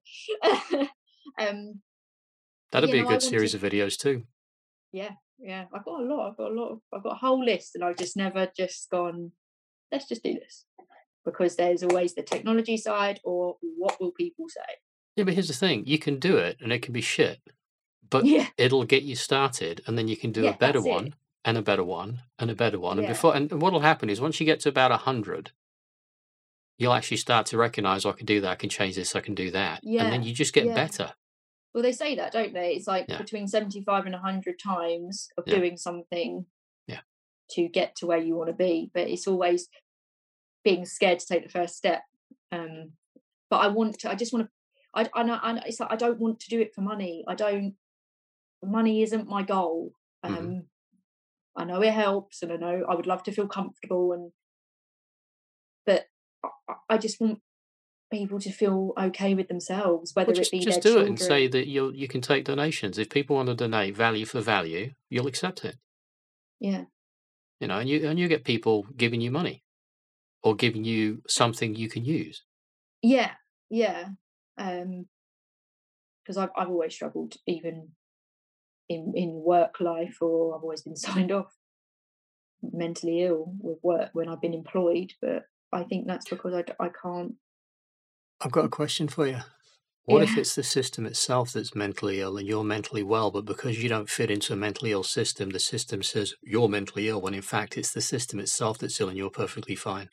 That'd be a I good wanted. series of videos too. Yeah, I've got a lot. I've got a whole list, and I've just never just gone. Let's just do this because there's always the technology side, or what will people say? Yeah, but here's the thing: you can do it, and it can be shit, but Yeah, it'll get you started, and then you can do a yeah, better that's it. one, and a better one, and a better one, Yeah, and what'll happen is once you get to about 100, you'll actually start to recognize, oh, I can do that, I can change this, I can do that, and then yeah, you just get yeah. better. Well, they say that, don't they? It's like Yeah, between 75 and 100 times of yeah, doing something yeah. to get to where you want to be, but it's always being scared to take the first step. Um, but I just want to. It's like I don't want to do it for money. I don't. Money isn't my goal. Hmm. I know it helps, and I know I would love to feel comfortable, but I just want people to feel okay with themselves, Well, whether it be their just do it and say children. that you can take donations. If people want to donate value for value, you'll accept it. Yeah, And you get people giving you money or giving you something you can use. yeah, yeah. Because I've always struggled, even in work life, or I've always been signed off mentally ill with work when I've been employed. But I think that's because I can't. I've got a question for you. What if Yeah. it's the system itself that's mentally ill and you're mentally well, but because you don't fit into a mentally ill system, the system says you're mentally ill when in fact it's the system itself that's ill and you're perfectly fine?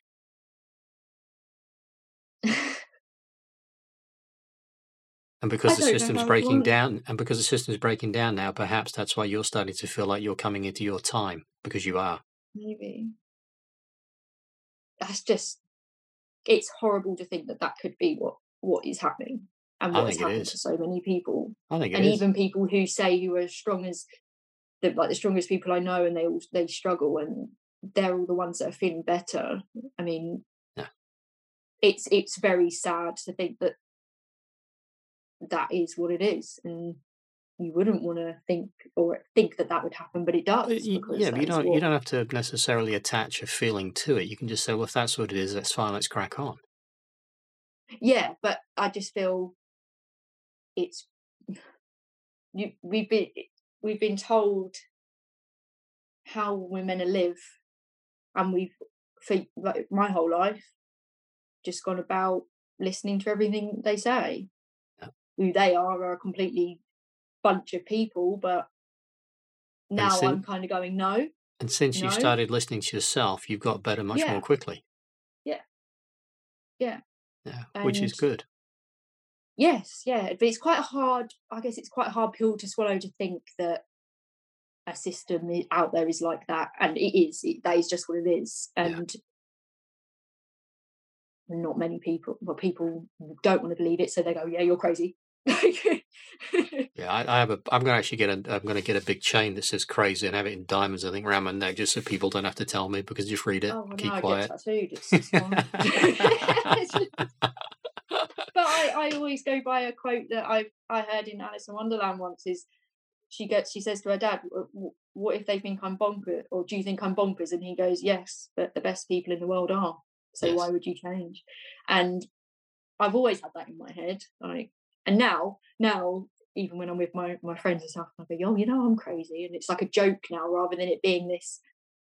And because I the don't know system's how it breaking works. down, and because the system's breaking down now, perhaps that's why you're starting to feel like you're coming into your time because you are. Maybe that's just. It's horrible to think that that could be what is happening and I what has think it happened to is. so many people, I think it and is. even people who say who are as strong as the strongest people I know, and they struggle, and they're all the ones that are feeling better. I mean, Yeah. it's very sad to think that that is what it is, and you wouldn't want to think that that would happen, but it does because Yeah, but that is you what. don't have to necessarily attach a feeling to it. You can just say, well, if that's what it is, that's fine. Let's crack on. Yeah, but I just feel it's you, we've been told how we're meant to live, and we've for like my whole life just gone about listening to everything they say. Yeah. Who they are a completely bunch of people, but And now since I'm kind of going, no, and since you no, started listening to yourself, you've got better much more yeah, quickly. yeah, yeah. Yeah, which is And good. yes, yeah, but it's quite a hard, I guess it's quite a hard pill to swallow to think that a system out there is like that. And it is, that is just what it is. Yeah. And not many people, well, people don't want to believe it. So they go, yeah, you're crazy. Yeah, I'm gonna actually I'm gonna get a big chain that says crazy and have it in diamonds, I think, around my neck, just so people don't have to tell me, because just read it, Oh, well, keep now I get quiet. tattooed. It's fine. But I always go by a quote that I heard in Alice in Wonderland once. Is she says to her dad, what if they think I'm bonkers, or do you think I'm bonkers? And he goes, yes, but the best people in the world are, so Yes. why would you change? And I've always had that in my head, like, and now even when I'm with my friends and stuff, I go, oh, I'm crazy, and it's like a joke now, rather than it being this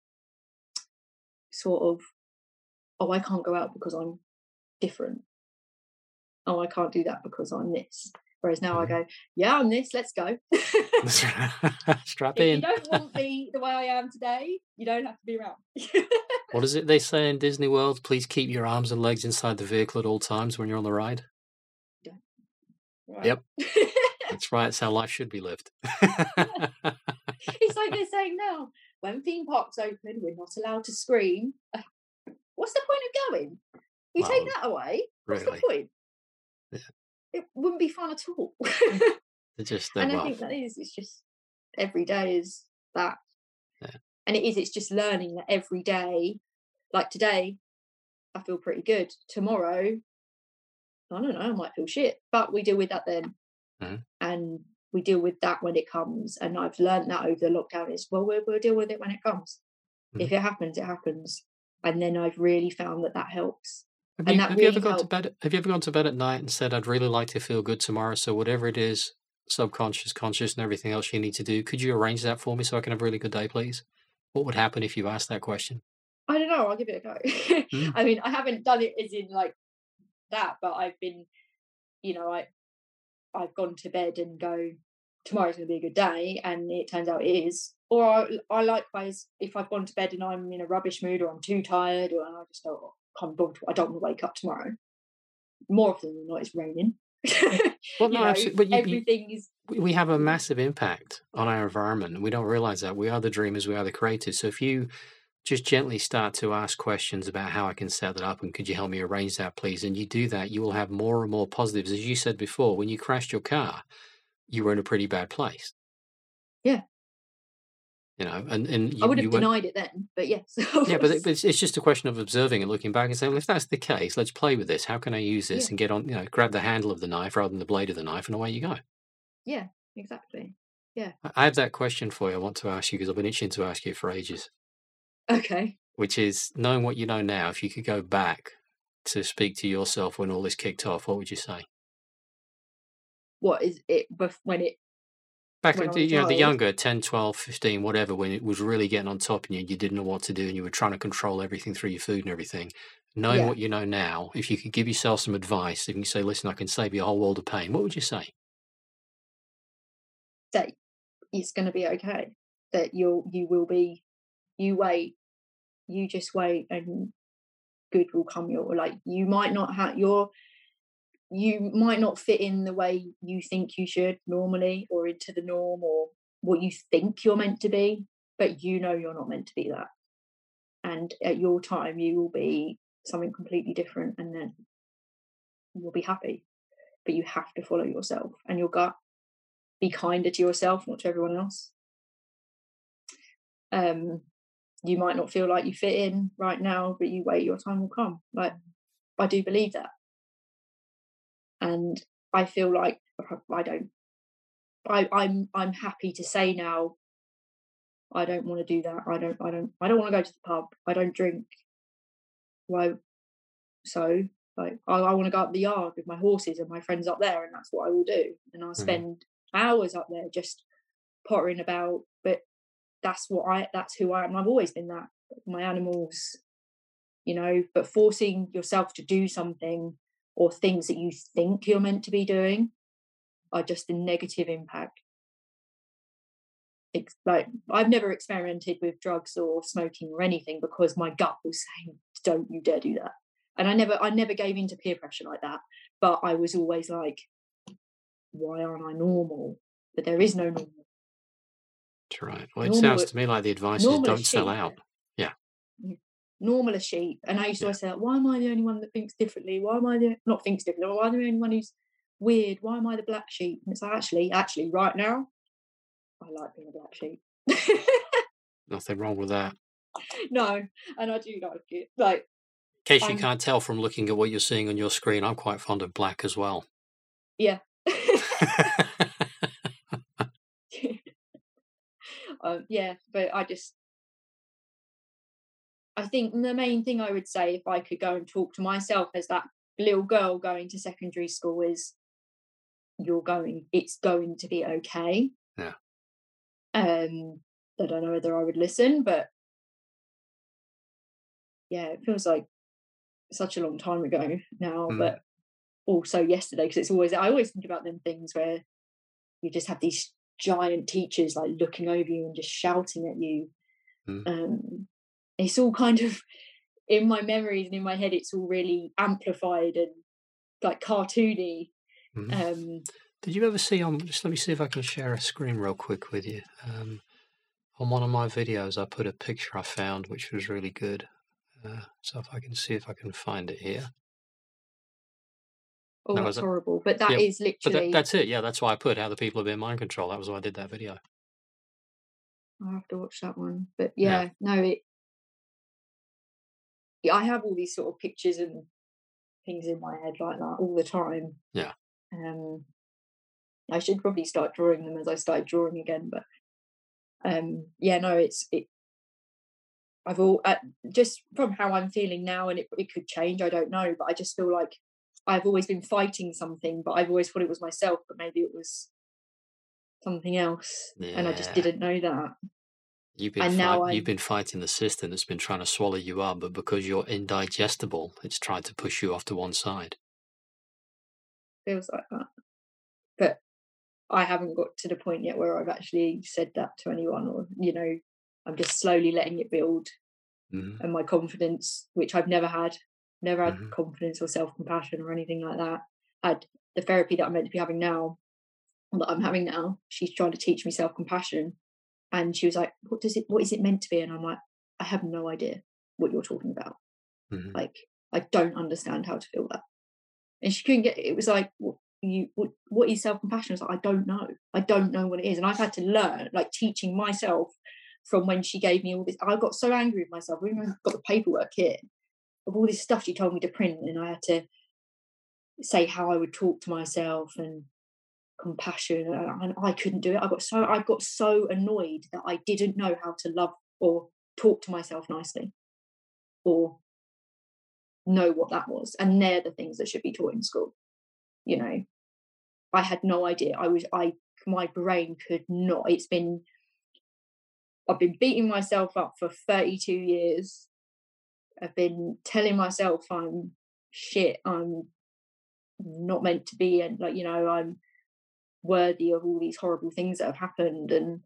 sort of, oh, I can't go out because I'm different, oh, I can't do that because I'm this. Whereas now I go, yeah, I'm this, let's go. Strap If you in. don't want me the way I am today, you don't have to be around. What is it they say in Disney World? Please keep your arms and legs inside the vehicle at all times when you're on the ride. Right. Yep. That's right. It's how life should be lived. It's like they're saying now, when theme parks open, we're not allowed to scream. What's the point of going? You take that away, what's really? the point? Yeah. It wouldn't be fun at all. And I think that it's just every day is that. Yeah. And it's just learning that every day, like today, I feel pretty good. Tomorrow, I don't know, I might feel shit, but we deal with that then. Mhm. And we deal with that when it comes. And I've learned that over the lockdown is, well, we'll deal with it when it comes. If it happens, it happens. And then I've really found that helps. Have you ever gone to bed? Have you ever gone to bed at night and said, "I'd really like to feel good tomorrow, so whatever it is, subconscious, conscious, and everything else you need to do, could you arrange that for me so I can have a really good day, please?" What would happen if you asked that question? I don't know, I'll give it a go. Mm. I mean, I haven't done it as in like that, but I've been, I've gone to bed and go, tomorrow's going to be a good day, and it turns out it is. Or I likewise, if I've gone to bed and I'm in a rubbish mood, or I'm too tired, or I just go, I don't want to wake up tomorrow. More often than not, it's raining. Well, no, absolutely. But everything is. We have a massive impact on our environment, and we don't realize that. We are the dreamers, we are the creators. So if you just gently start to ask questions about how I can set that up and could you help me arrange that, please, and you do that, you will have more and more positives. As you said before, when you crashed your car, you were in a pretty bad place. Yeah. And I would have you went. denied it then, but yes. Yeah, but it's just a question of observing and looking back and saying, well, if that's the case, let's play with this. How can I use this and get on, grab the handle of the knife rather than the blade of the knife, and away you go. Yeah, exactly. Yeah. I have that question for you I want to ask you because I've been itching to ask you for ages. Okay. Which is, knowing what you know now, if you could go back to speak to yourself when all this kicked off, what would you say? What is it when it Back when at I was a the child? younger, 10, 12, 15, whatever, when it was really getting on top of you and you didn't know what to do and you were trying to control everything through your food and everything. Knowing Yeah. what you know now, if you could give yourself some advice, if you say, listen, I can save you a whole world of pain, what would you say? That it's going to be okay. That you will be. You wait. You just wait, and good will come your, like, you might not have you might not fit in the way you think you should normally, or into the norm, or what you think you're meant to be, but you're not meant to be that. And at your time you will be something completely different, and then you'll be happy. But you have to follow yourself and your gut. Be kinder to yourself, not to everyone else. You might not feel like you fit in right now, but you wait, your time will come. Like, I do believe that. And I feel like I'm happy to say now, I don't want to do that. I don't want to go to the pub. I don't drink. Why? So, like, I want to go up the yard with my horses and my friends up there, and that's what I will do. And I'll spend hours up there just pottering about. But that's who I am. I've always been that. My animals, but forcing yourself to do something, or things that you think you're meant to be doing, are just a negative impact. like I've never experimented with drugs or smoking or anything because my gut was saying, "Don't you dare do that." And I never gave in to peer pressure like that. But I was always like, "Why aren't I normal?" But there is no normal. That's right. Well, it Normal, sounds to me like the advice is normal as don't sell sheep. out. Yeah. Normal as sheep. And I used to Yeah. always say, "Why am I the only one that thinks differently? Why am I not thinks differently? Why am I the only one who's weird? Why am I the black sheep?" And it's like, actually, right now, I like being a black sheep. Nothing wrong with that. No, and I do like it. Like, In case you I'm, can't tell from looking at what you're seeing on your screen, I'm quite fond of black as well. yeah. Yeah, but I think the main thing I would say if I could go and talk to myself as that little girl going to secondary school is it's going to be okay. Yeah. I don't know whether I would listen, but yeah, it feels like such a long time ago now, but also yesterday, because I always think about them things where you just have these giant teachers like looking over you and just shouting at you. It's all kind of in my memories and in my head, it's all really amplified and like cartoony. Did you ever see just let me see if I can share a screen real quick with you. On one of my videos, I put a picture I found, which was really good. So if I can see if I can find it here. Oh, that's horrible. But that is literally... But that's it. Yeah, that's why I put how the people have been mind control. That was why I did that video. I'll have to watch that one. But yeah. No, I have all these sort of pictures and things in my head like that all the time. Yeah. I should probably start drawing them as I started drawing again. But yeah, no, I've all just from how I'm feeling now, and it could change. I don't know, but I just feel like I've always been fighting something, but I've always thought it was myself, but maybe it was something else, and I just didn't know that. You've been fighting the system that's been trying to swallow you up, but because you're indigestible, it's tried to push you off to one side. Feels like that, but I haven't got to the point yet where I've actually said that to anyone, or I'm just slowly letting it build, and my confidence, which I've never had confidence or self-compassion or anything like that. Had the therapy that I'm meant to be having now, that I'm having now, she's trying to teach me self-compassion, and she was like, what is it meant to be? And I'm like, I have no idea what you're talking about. Like, I don't understand how to feel that. And she couldn't get it. Was like, what is self-compassion? I was like, I don't know what it is. And I've had to learn, like, teaching myself from when she gave me all this. I got so angry with myself. I've got the paperwork here of all this stuff she told me to print, and I had to say how I would talk to myself and compassion, and I couldn't do it. I got so annoyed that I didn't know how to love or talk to myself nicely, or know what that was. And they're the things that should be taught in school. I had no idea. My brain could not. I've been beating myself up for 32 years. I've been telling myself I'm shit, I'm not meant to be, and I'm worthy of all these horrible things that have happened. And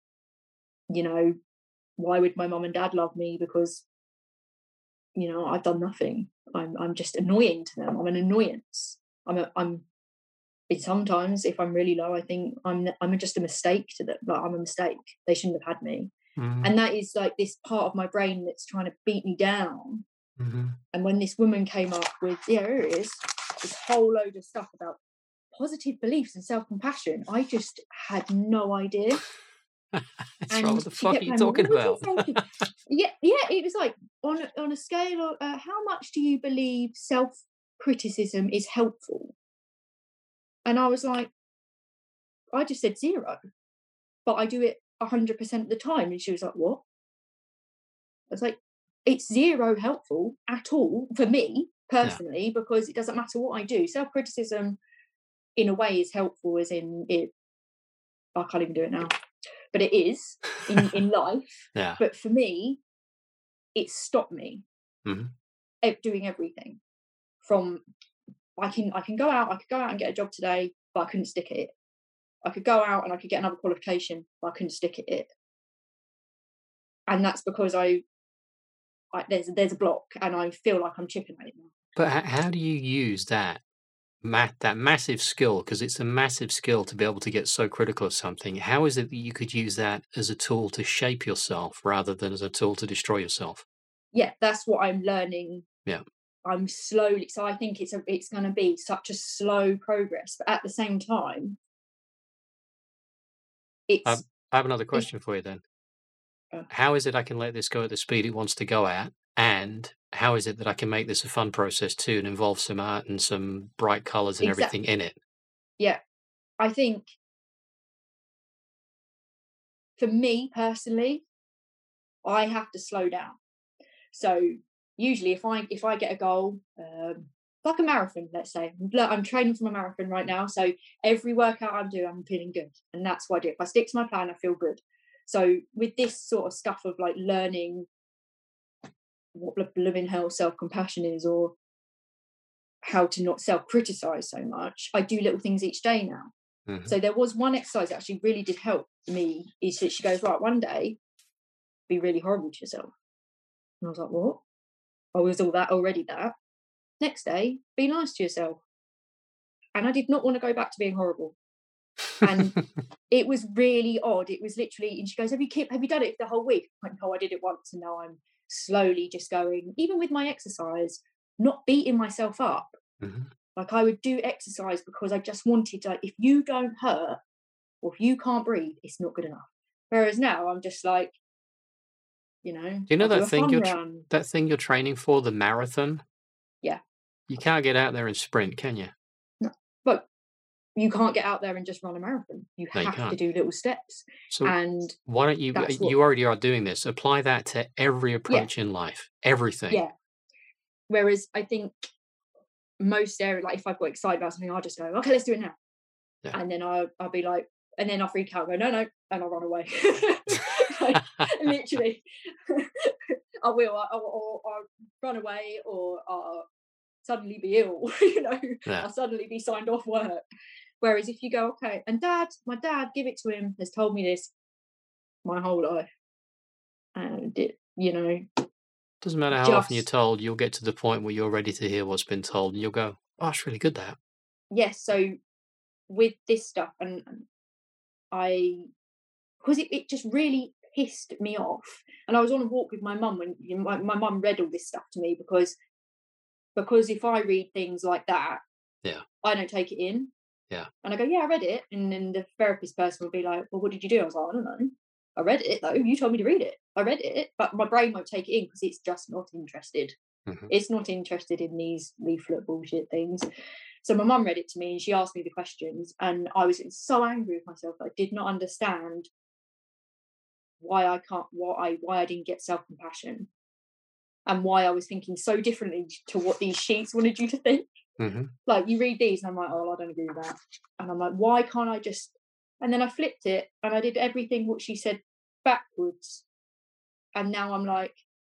why would my mum and dad love me? Because I've done nothing. I'm just annoying to them. I'm an annoyance. Sometimes if I'm really low, I think I'm just a mistake to them. Like, I'm a mistake. They shouldn't have had me. And that is like this part of my brain that's trying to beat me down. And when this woman came up with, here it is, this whole load of stuff about positive beliefs and self-compassion, I just had no idea. And what the fuck are you talking about? yeah, it was like on a scale of how much do you believe self-criticism is helpful? And I was like, I just said 0, but I do it 100% of the time. And she was like, what? I was like, it's 0 helpful at all for me personally, because it doesn't matter what I do. Self-criticism in a way is helpful, as in it. I can't even do it now, but it is in life. Yeah. But for me, it stopped me doing everything. From I could go out and get a job today, but I couldn't stick at it. I could go out and I could get another qualification, but I couldn't stick at it. And that's because there's a block, and I feel like I'm chipping at it now. But how do you use that that massive skill? Because it's a massive skill to be able to get so critical of something. How is it that you could use that as a tool to shape yourself rather than as a tool to destroy yourself? Yeah, that's what I'm learning. Yeah. I'm slowly, so I think it's going to be such a slow progress, but at the same time, I it's I have another it's question for you then. uh, How is it I can let this go at the speed it wants to go at? And how is it that I can make this a fun process too and involve some art and some bright colors and everything exactly, in it? yeah. I think for me personally, I have to slow down. So usually, if I get a goal, like a marathon, let's say, look, I'm training for a marathon right now. So every workout I'm doing, I'm feeling good, and that's what I do. If I stick to my plan, I feel good. So with this sort of stuff of like learning what blooming hell self compassion is, or how to not self criticize so much, I do little things each day now. Hmm. So there was one exercise that actually really did help me. Is that she goes, right, one day be really horrible to yourself, and I was like, what? I was all that already that. Next day, be nice to yourself. And I did not want to go back to being horrible. And it was really odd. It was literally, and she goes, have you done it the whole week? I went, no, I did it once, and now I'm slowly just going, even with my exercise, not beating myself up. Hmm. Like I would do exercise because I just wanted to, like, if you don't hurt or if you can't breathe, it's not good enough. Whereas now I'm just like, Do you know I'll do that a thing fun run. that thing you're training for, the marathon? Yeah. You can't get out there and sprint, can you? No. But you can't get out there and just run a marathon. You No, you have to can't. do little steps. So And why don't you? that's what, You already are doing this. Apply that to every yeah, approach in life, everything. yeah. Whereas I think most area, like if I've got excited about something, I'll just go, okay, let's do it now. Yeah. And then I'll be like, and then I'll freak out and go, no, and I'll run away. Like, literally, I will, or I'll run away, or I'll suddenly be ill, Yeah. I'll suddenly be signed off work. Whereas if you go, okay, and my dad, give it to him, has told me this my whole life. And Doesn't matter how often you're just, told, you'll get to the point where you're ready to hear what's been told, and you'll go, "Oh, it's really good that." yes. So with this stuff, and I, because it just really pissed me off. And I was on a walk with my mum when my mum read all this stuff to me, because if I read things like that, Yeah. I don't take it in. Yeah. And I go, yeah, I read it. And then the therapist person would be like, well, what did you do? I was like, I don't know. I read it though. You told me to read it. I read it, but my brain won't take it in because it's just not interested. Hmm. It's not interested in these leaflet bullshit things. So my mum read it to me and she asked me the questions, and I was so angry with myself. I did not understand why I didn't get self compassion, and why I was thinking so differently to what these sheets wanted you to think. Hmm. Like you read these and I'm like, oh, I don't agree with that. And I'm like, why can't I just, and then I flipped it and I did everything what she said backwards. And now I'm like,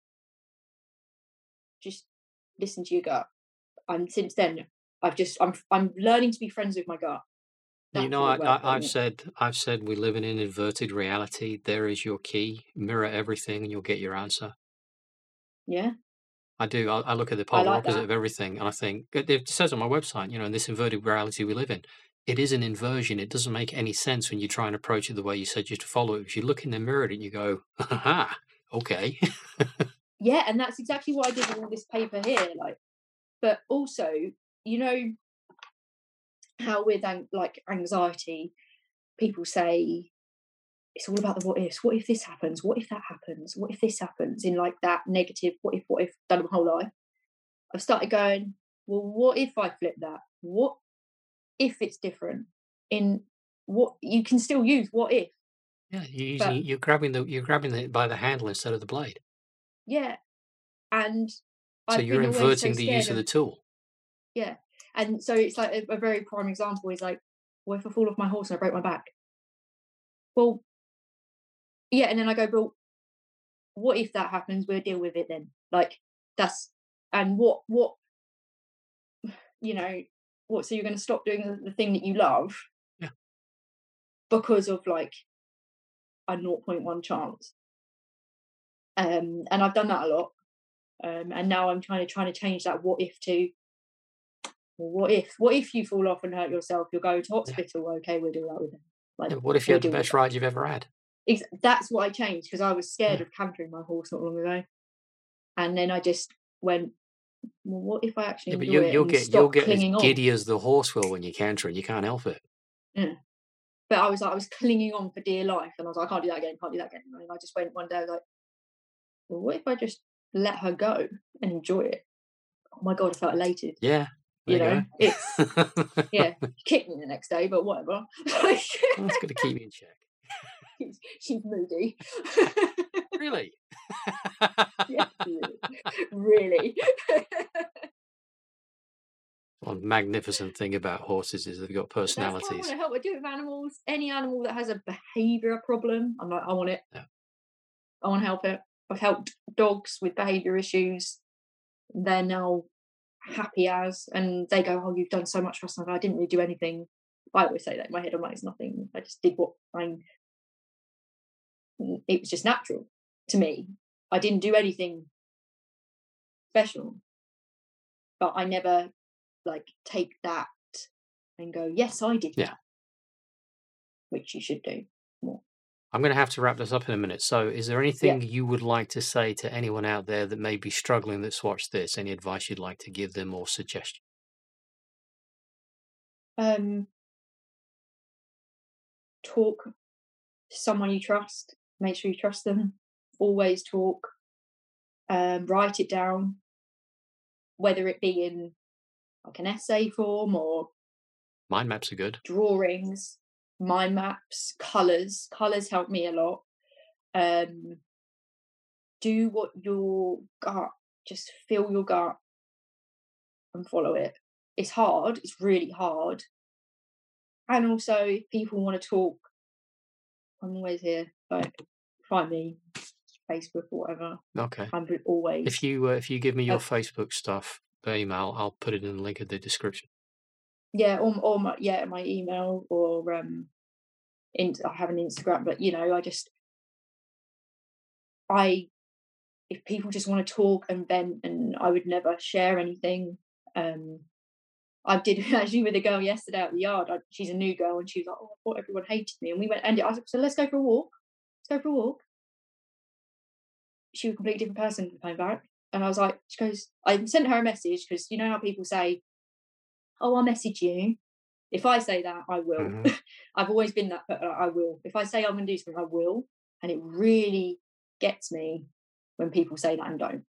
just listen to your gut. And since then I'm learning to be friends with my gut. You That's know, what we're I've putting it. said we live in an inverted reality. There is your key. Mirror everything, and you'll get your answer. Yeah. I do. I look at the I polar like opposite that. of everything, and I think it says on my website, in this inverted reality we live in, it is an inversion. It doesn't make any sense when you try and approach it the way you said you to follow it. If you look in the mirror at it and you go, "Ha, okay." Yeah. And that's exactly what I did with all this paper here. Like, but also, you know, how with like anxiety, people say it's all about the what ifs. What if this happens? What if that happens? What if this happens? In like that negative, what if, done my whole life. I've started going, well, what if I flip that? What if it's different? In what you can still use what if, Yeah, but you're grabbing it by the handle instead of the blade. yeah. And So I've you're been always so inverting the scared use of of, the tool. yeah. And so it's like a very prime example is like, what if I fall off my horse and I break my back? Well, yeah. And then I go, well, what if that happens? We'll deal with it then. Like that's, and you know, what, so you're going to stop doing the thing that you love? Yeah. because of like a 0.1 chance. And I've done that a lot. And now I'm trying to change that what if to, well, what if you fall off and hurt yourself? You'll go to Yeah. hospital. Okay, we'll do that with them. Like, Yeah, what if you had the best ride you've ever had? That's what I changed, because I was scared Yeah. of cantering my horse not long ago, and then I just went, well, what if I actually Yeah, but enjoy it and you'll stop get as clinging on? giddy as the horse will when you're cantering. You can't help it. Yeah. But I was clinging on for dear life, and I was like, I can't do that again, can't do that again. And I just went one day, I was like, well, what if I just let her go and enjoy it? Oh my god, I felt elated. Yeah. You know, it's yeah. kicked me the next day, but whatever. Well, that's going to keep you in check. She's moody. Really? Yeah, really. One magnificent thing about horses is they've got That's why I personalities. want to help. I do it with animals. Any animal that has a behaviour problem, I'm like, I want it. Yeah. I want to help it. I've helped dogs with behaviour issues. They're now happy as, and they go, oh, you've done so much for us. I didn't really do anything. I always say that in my head. I'm like, it's nothing. I just did it was just natural to me. I didn't do anything special, but I never like take that and go, yes, I did that, which you should do more. I'm going to have to wrap this up in a minute. So is there anything you would like to say to anyone out there that may be struggling that's watched this? Any advice you'd like to give them or suggestion? Talk to someone you trust. Make sure you trust them. Always talk. Write it down, whether it be in like an essay form or Mind maps are good. drawings, mind maps, colours. Colours help me a lot. Do what your gut, just feel your gut and follow it. It's hard. It's really hard. And also, if people want to talk, I'm always here. Like, find me, Facebook or whatever. Okay. I'm always. If you give me your Facebook stuff, the email, I'll put it in the link in the description. Yeah, or my email, or I have an Instagram, but you know, if people just want to talk and vent, and I would never share anything. I did actually with a girl yesterday at the yard. She's a new girl, and she was like, "Oh, I thought everyone hated me," and we went. And I was like, "So let's go for a walk. Let's go for a walk." She was a completely different person when I came back, and I was like, she goes, I sent her a message, because you know how people say, "Oh, I'll message you." If I say that, I will. Mm-hmm. I've always been that, but I will. If I say I'm going to do something, I will. And it really gets me when people say that and don't.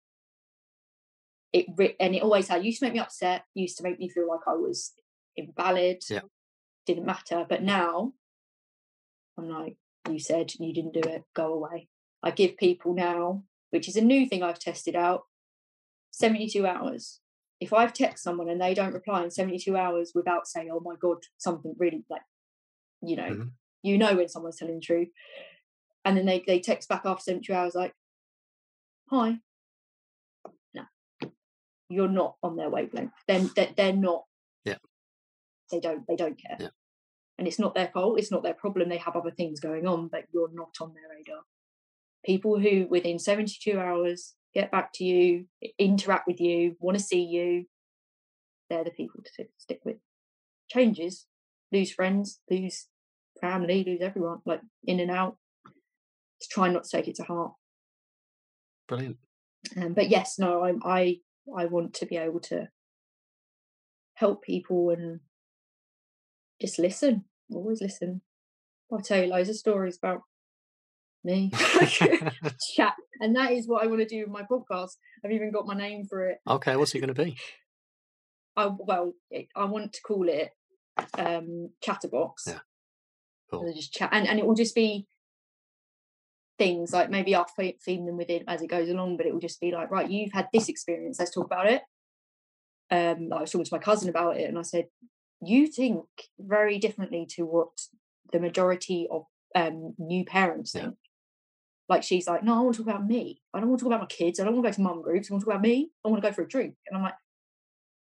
And it always had. Used to make me upset. Used to make me feel like I was invalid. Yeah. Didn't matter. But now I'm like, you said you didn't do it. Go away. I give people now, which is a new thing I've tested out, 72 hours. If I've texted someone and they don't reply in 72 hours without saying, oh my God, something really, like, you know, Mm-hmm. you know when someone's telling the truth. And then they text back after 72 hours like, hi. No, you're not on their wavelength. Then they're not. Yeah. They don't care. Yeah. And it's not their fault. It's not their problem. They have other things going on, but you're not on their radar. People who within 72 hours get back to you, interact with you, want to see you, they're the people to stick with. Changes, lose friends, lose family, lose everyone, like in and out. Just try not to take it to heart. Brilliant. But yes, no, I want to be able to help people and just listen. Always listen. I'll tell you loads of stories about me. Chat. And that is what I want to do with my podcast. I've even got my name for it. Okay, what's it going to be? I want to call it Chatterbox. Yeah. Cool. So just chat, and it will just be things like, maybe I'll theme them within as it goes along, but it will just be like, right, you've had this experience, let's talk about it. I was talking to my cousin about it, and I said, you think very differently to what the majority of new parents think. Like, she's like, no, I want to talk about me. I don't want to talk about my kids. I don't want to go to mum groups. I want to talk about me. I want to go for a drink. And I'm like,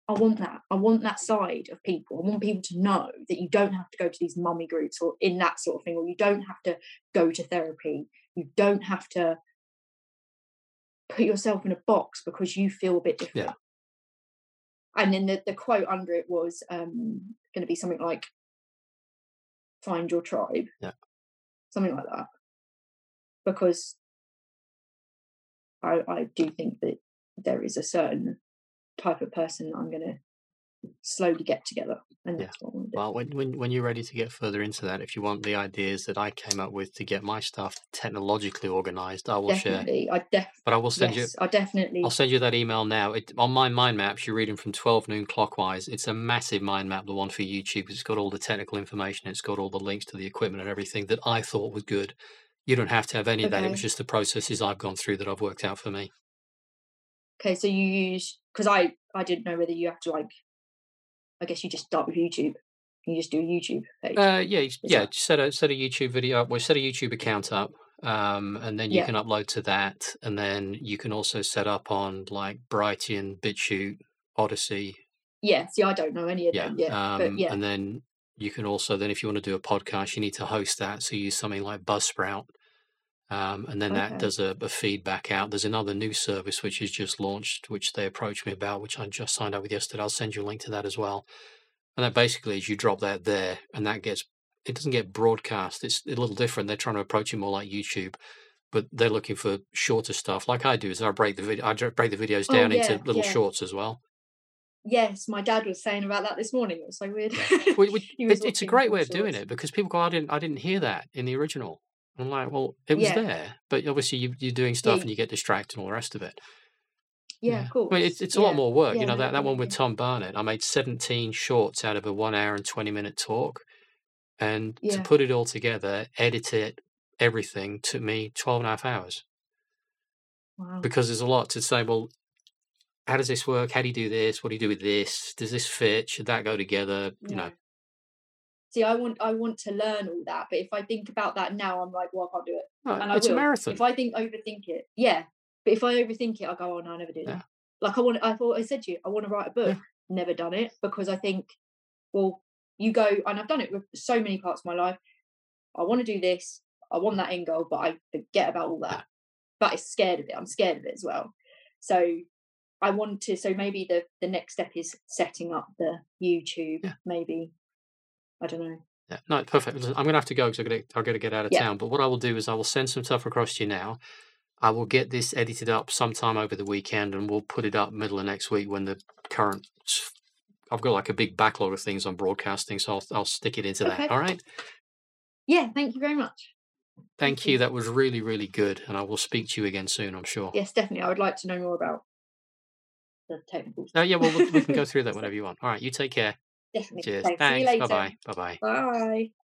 I want that. I want that side of people. I want people to know that you don't have to go to these mummy groups or in that sort of thing, or you don't have to go to therapy. You don't have to put yourself in a box because you feel a bit different. Yeah. And then the quote under it was going to be something like, find your tribe. Yeah. Something like that. Because I do think that there is a certain type of person that I'm going to slowly get together, and that's what I want to do. Well, when you're ready to get further into that, if you want the ideas that I came up with to get my stuff technologically organized, I will Definitely. share. But I will send you. I'll send you that email now. On my mind maps, you're reading from 12 noon clockwise. It's a massive mind map, the one for YouTube. It's got all the technical information. It's got all the links to the equipment and everything that I thought was good. You don't have to have any of that. It was just the processes I've gone through that I've worked out for me. Okay, so you use, because I didn't know whether you have to, like, I guess you just start with YouTube. You just do a YouTube page. Just set a YouTube video up, set a YouTube account up, and then you can upload to that, and then you can also set up on like Brighteon, BitChute, Odyssey. Yeah, see, I don't know any of them yet. And then you can also, if you want to do a podcast, you need to host that. So you use something like Buzzsprout. And then that does a feedback out. There's another new service which is just launched, which they approached me about, which I just signed up with yesterday. I'll send you a link to that as well. And that basically is you drop that there, and it doesn't get broadcast. It's a little different. They're trying to approach it more like YouTube, but they're looking for shorter stuff. Like I do, is I break the videos down into little shorts as well. Yes, my dad was saying about that this morning. It was so weird. It's a great way of doing it, because people go, I didn't hear that in the original. I'm like, well, it was there, but obviously you're doing stuff and you get distracted and all the rest of it. Yeah, of course. I mean, it's a lot more work. That one with Tom Barnett, I made 17 shorts out of a 1 hour and 20-minute talk. And to put it all together, edit it, everything, took me 12 and a half hours. Wow. Because there's a lot to say, well, how does this work? How do you do this? What do you do with this? Does this fit? Should that go together? You know. See, I want to learn all that, but if I think about that now, I'm like, well, I can't do it. No, and it's a marathon. If I overthink it, but if I overthink it, I go, oh no, I never do that. Like I said to you, I want to write a book. Never done it, because I think, well, you go, and I've done it with so many parts of my life. I want to do this. I want that end goal, but I forget about all that. But I'm scared of it. I'm scared of it as well. So I want to. So maybe the next step is setting up the YouTube. Maybe. I don't know. Yeah, no, perfect. I'm going to have to go because I've got to get out of town. But what I will do is I will send some stuff across to you now. I will get this edited up sometime over the weekend, and we'll put it up middle of next week when the current. I've got like a big backlog of things on broadcasting, so I'll stick it into that. All right. Yeah. Thank you very much. Thank you. That was really, really good, and I will speak to you again soon, I'm sure. Yes, definitely. I would like to know more about the technical stuff. Oh yeah, well we can go through that whenever you want. All right, you take care. Definitely. Cheers. Thanks. Thanks. See you later. Bye-bye. Bye-bye. Bye.